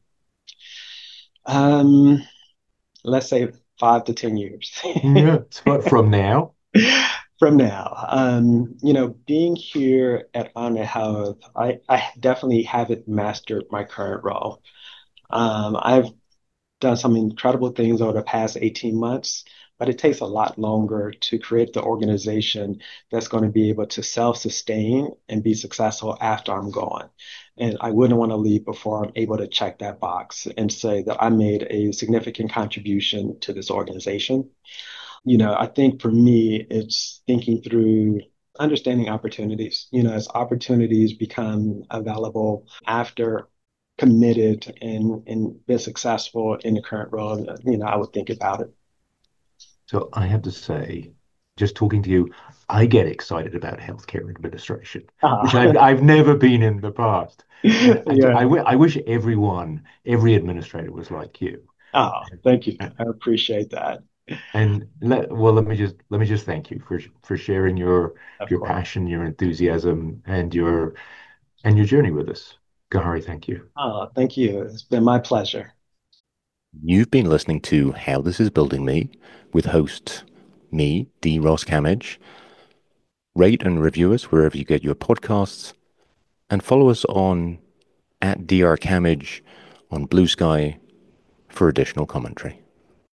Speaker 2: Um, let's say five to ten years
Speaker 1: Yeah, so from now.
Speaker 2: from now. Um, you know, being here at Honor Health, I, I definitely haven't mastered my current role. Um, I've done some incredible things over the past eighteen months, but it takes a lot longer to create the organization that's going to be able to self-sustain and be successful after I'm gone. And I wouldn't want to leave before I'm able to check that box and say that I made a significant contribution to this organization. You know, I think for me, it's thinking through understanding opportunities. You know, as opportunities become available after committed and and been successful in the current role, you know, I would think about it.
Speaker 1: So I have to say, just talking to you, I get excited about healthcare administration, which I've
Speaker 2: Ah,
Speaker 1: I've never been in the past. And I, ju-
Speaker 2: yeah.
Speaker 1: I, wi- I wish everyone, every administrator was like you.
Speaker 2: Oh, thank you. I appreciate that.
Speaker 1: And let, well, let me just let me just thank you for for sharing your
Speaker 2: Of
Speaker 1: your
Speaker 2: course.
Speaker 1: passion, your enthusiasm, and your and your journey with us. Gahari, thank you.
Speaker 2: Oh, thank you. It's been my pleasure.
Speaker 1: You've been listening to How This Is Building Me with host me, D. Ross Camage. Rate and review us wherever you get your podcasts, and follow us on at D R Camage on Blue Sky for additional commentary.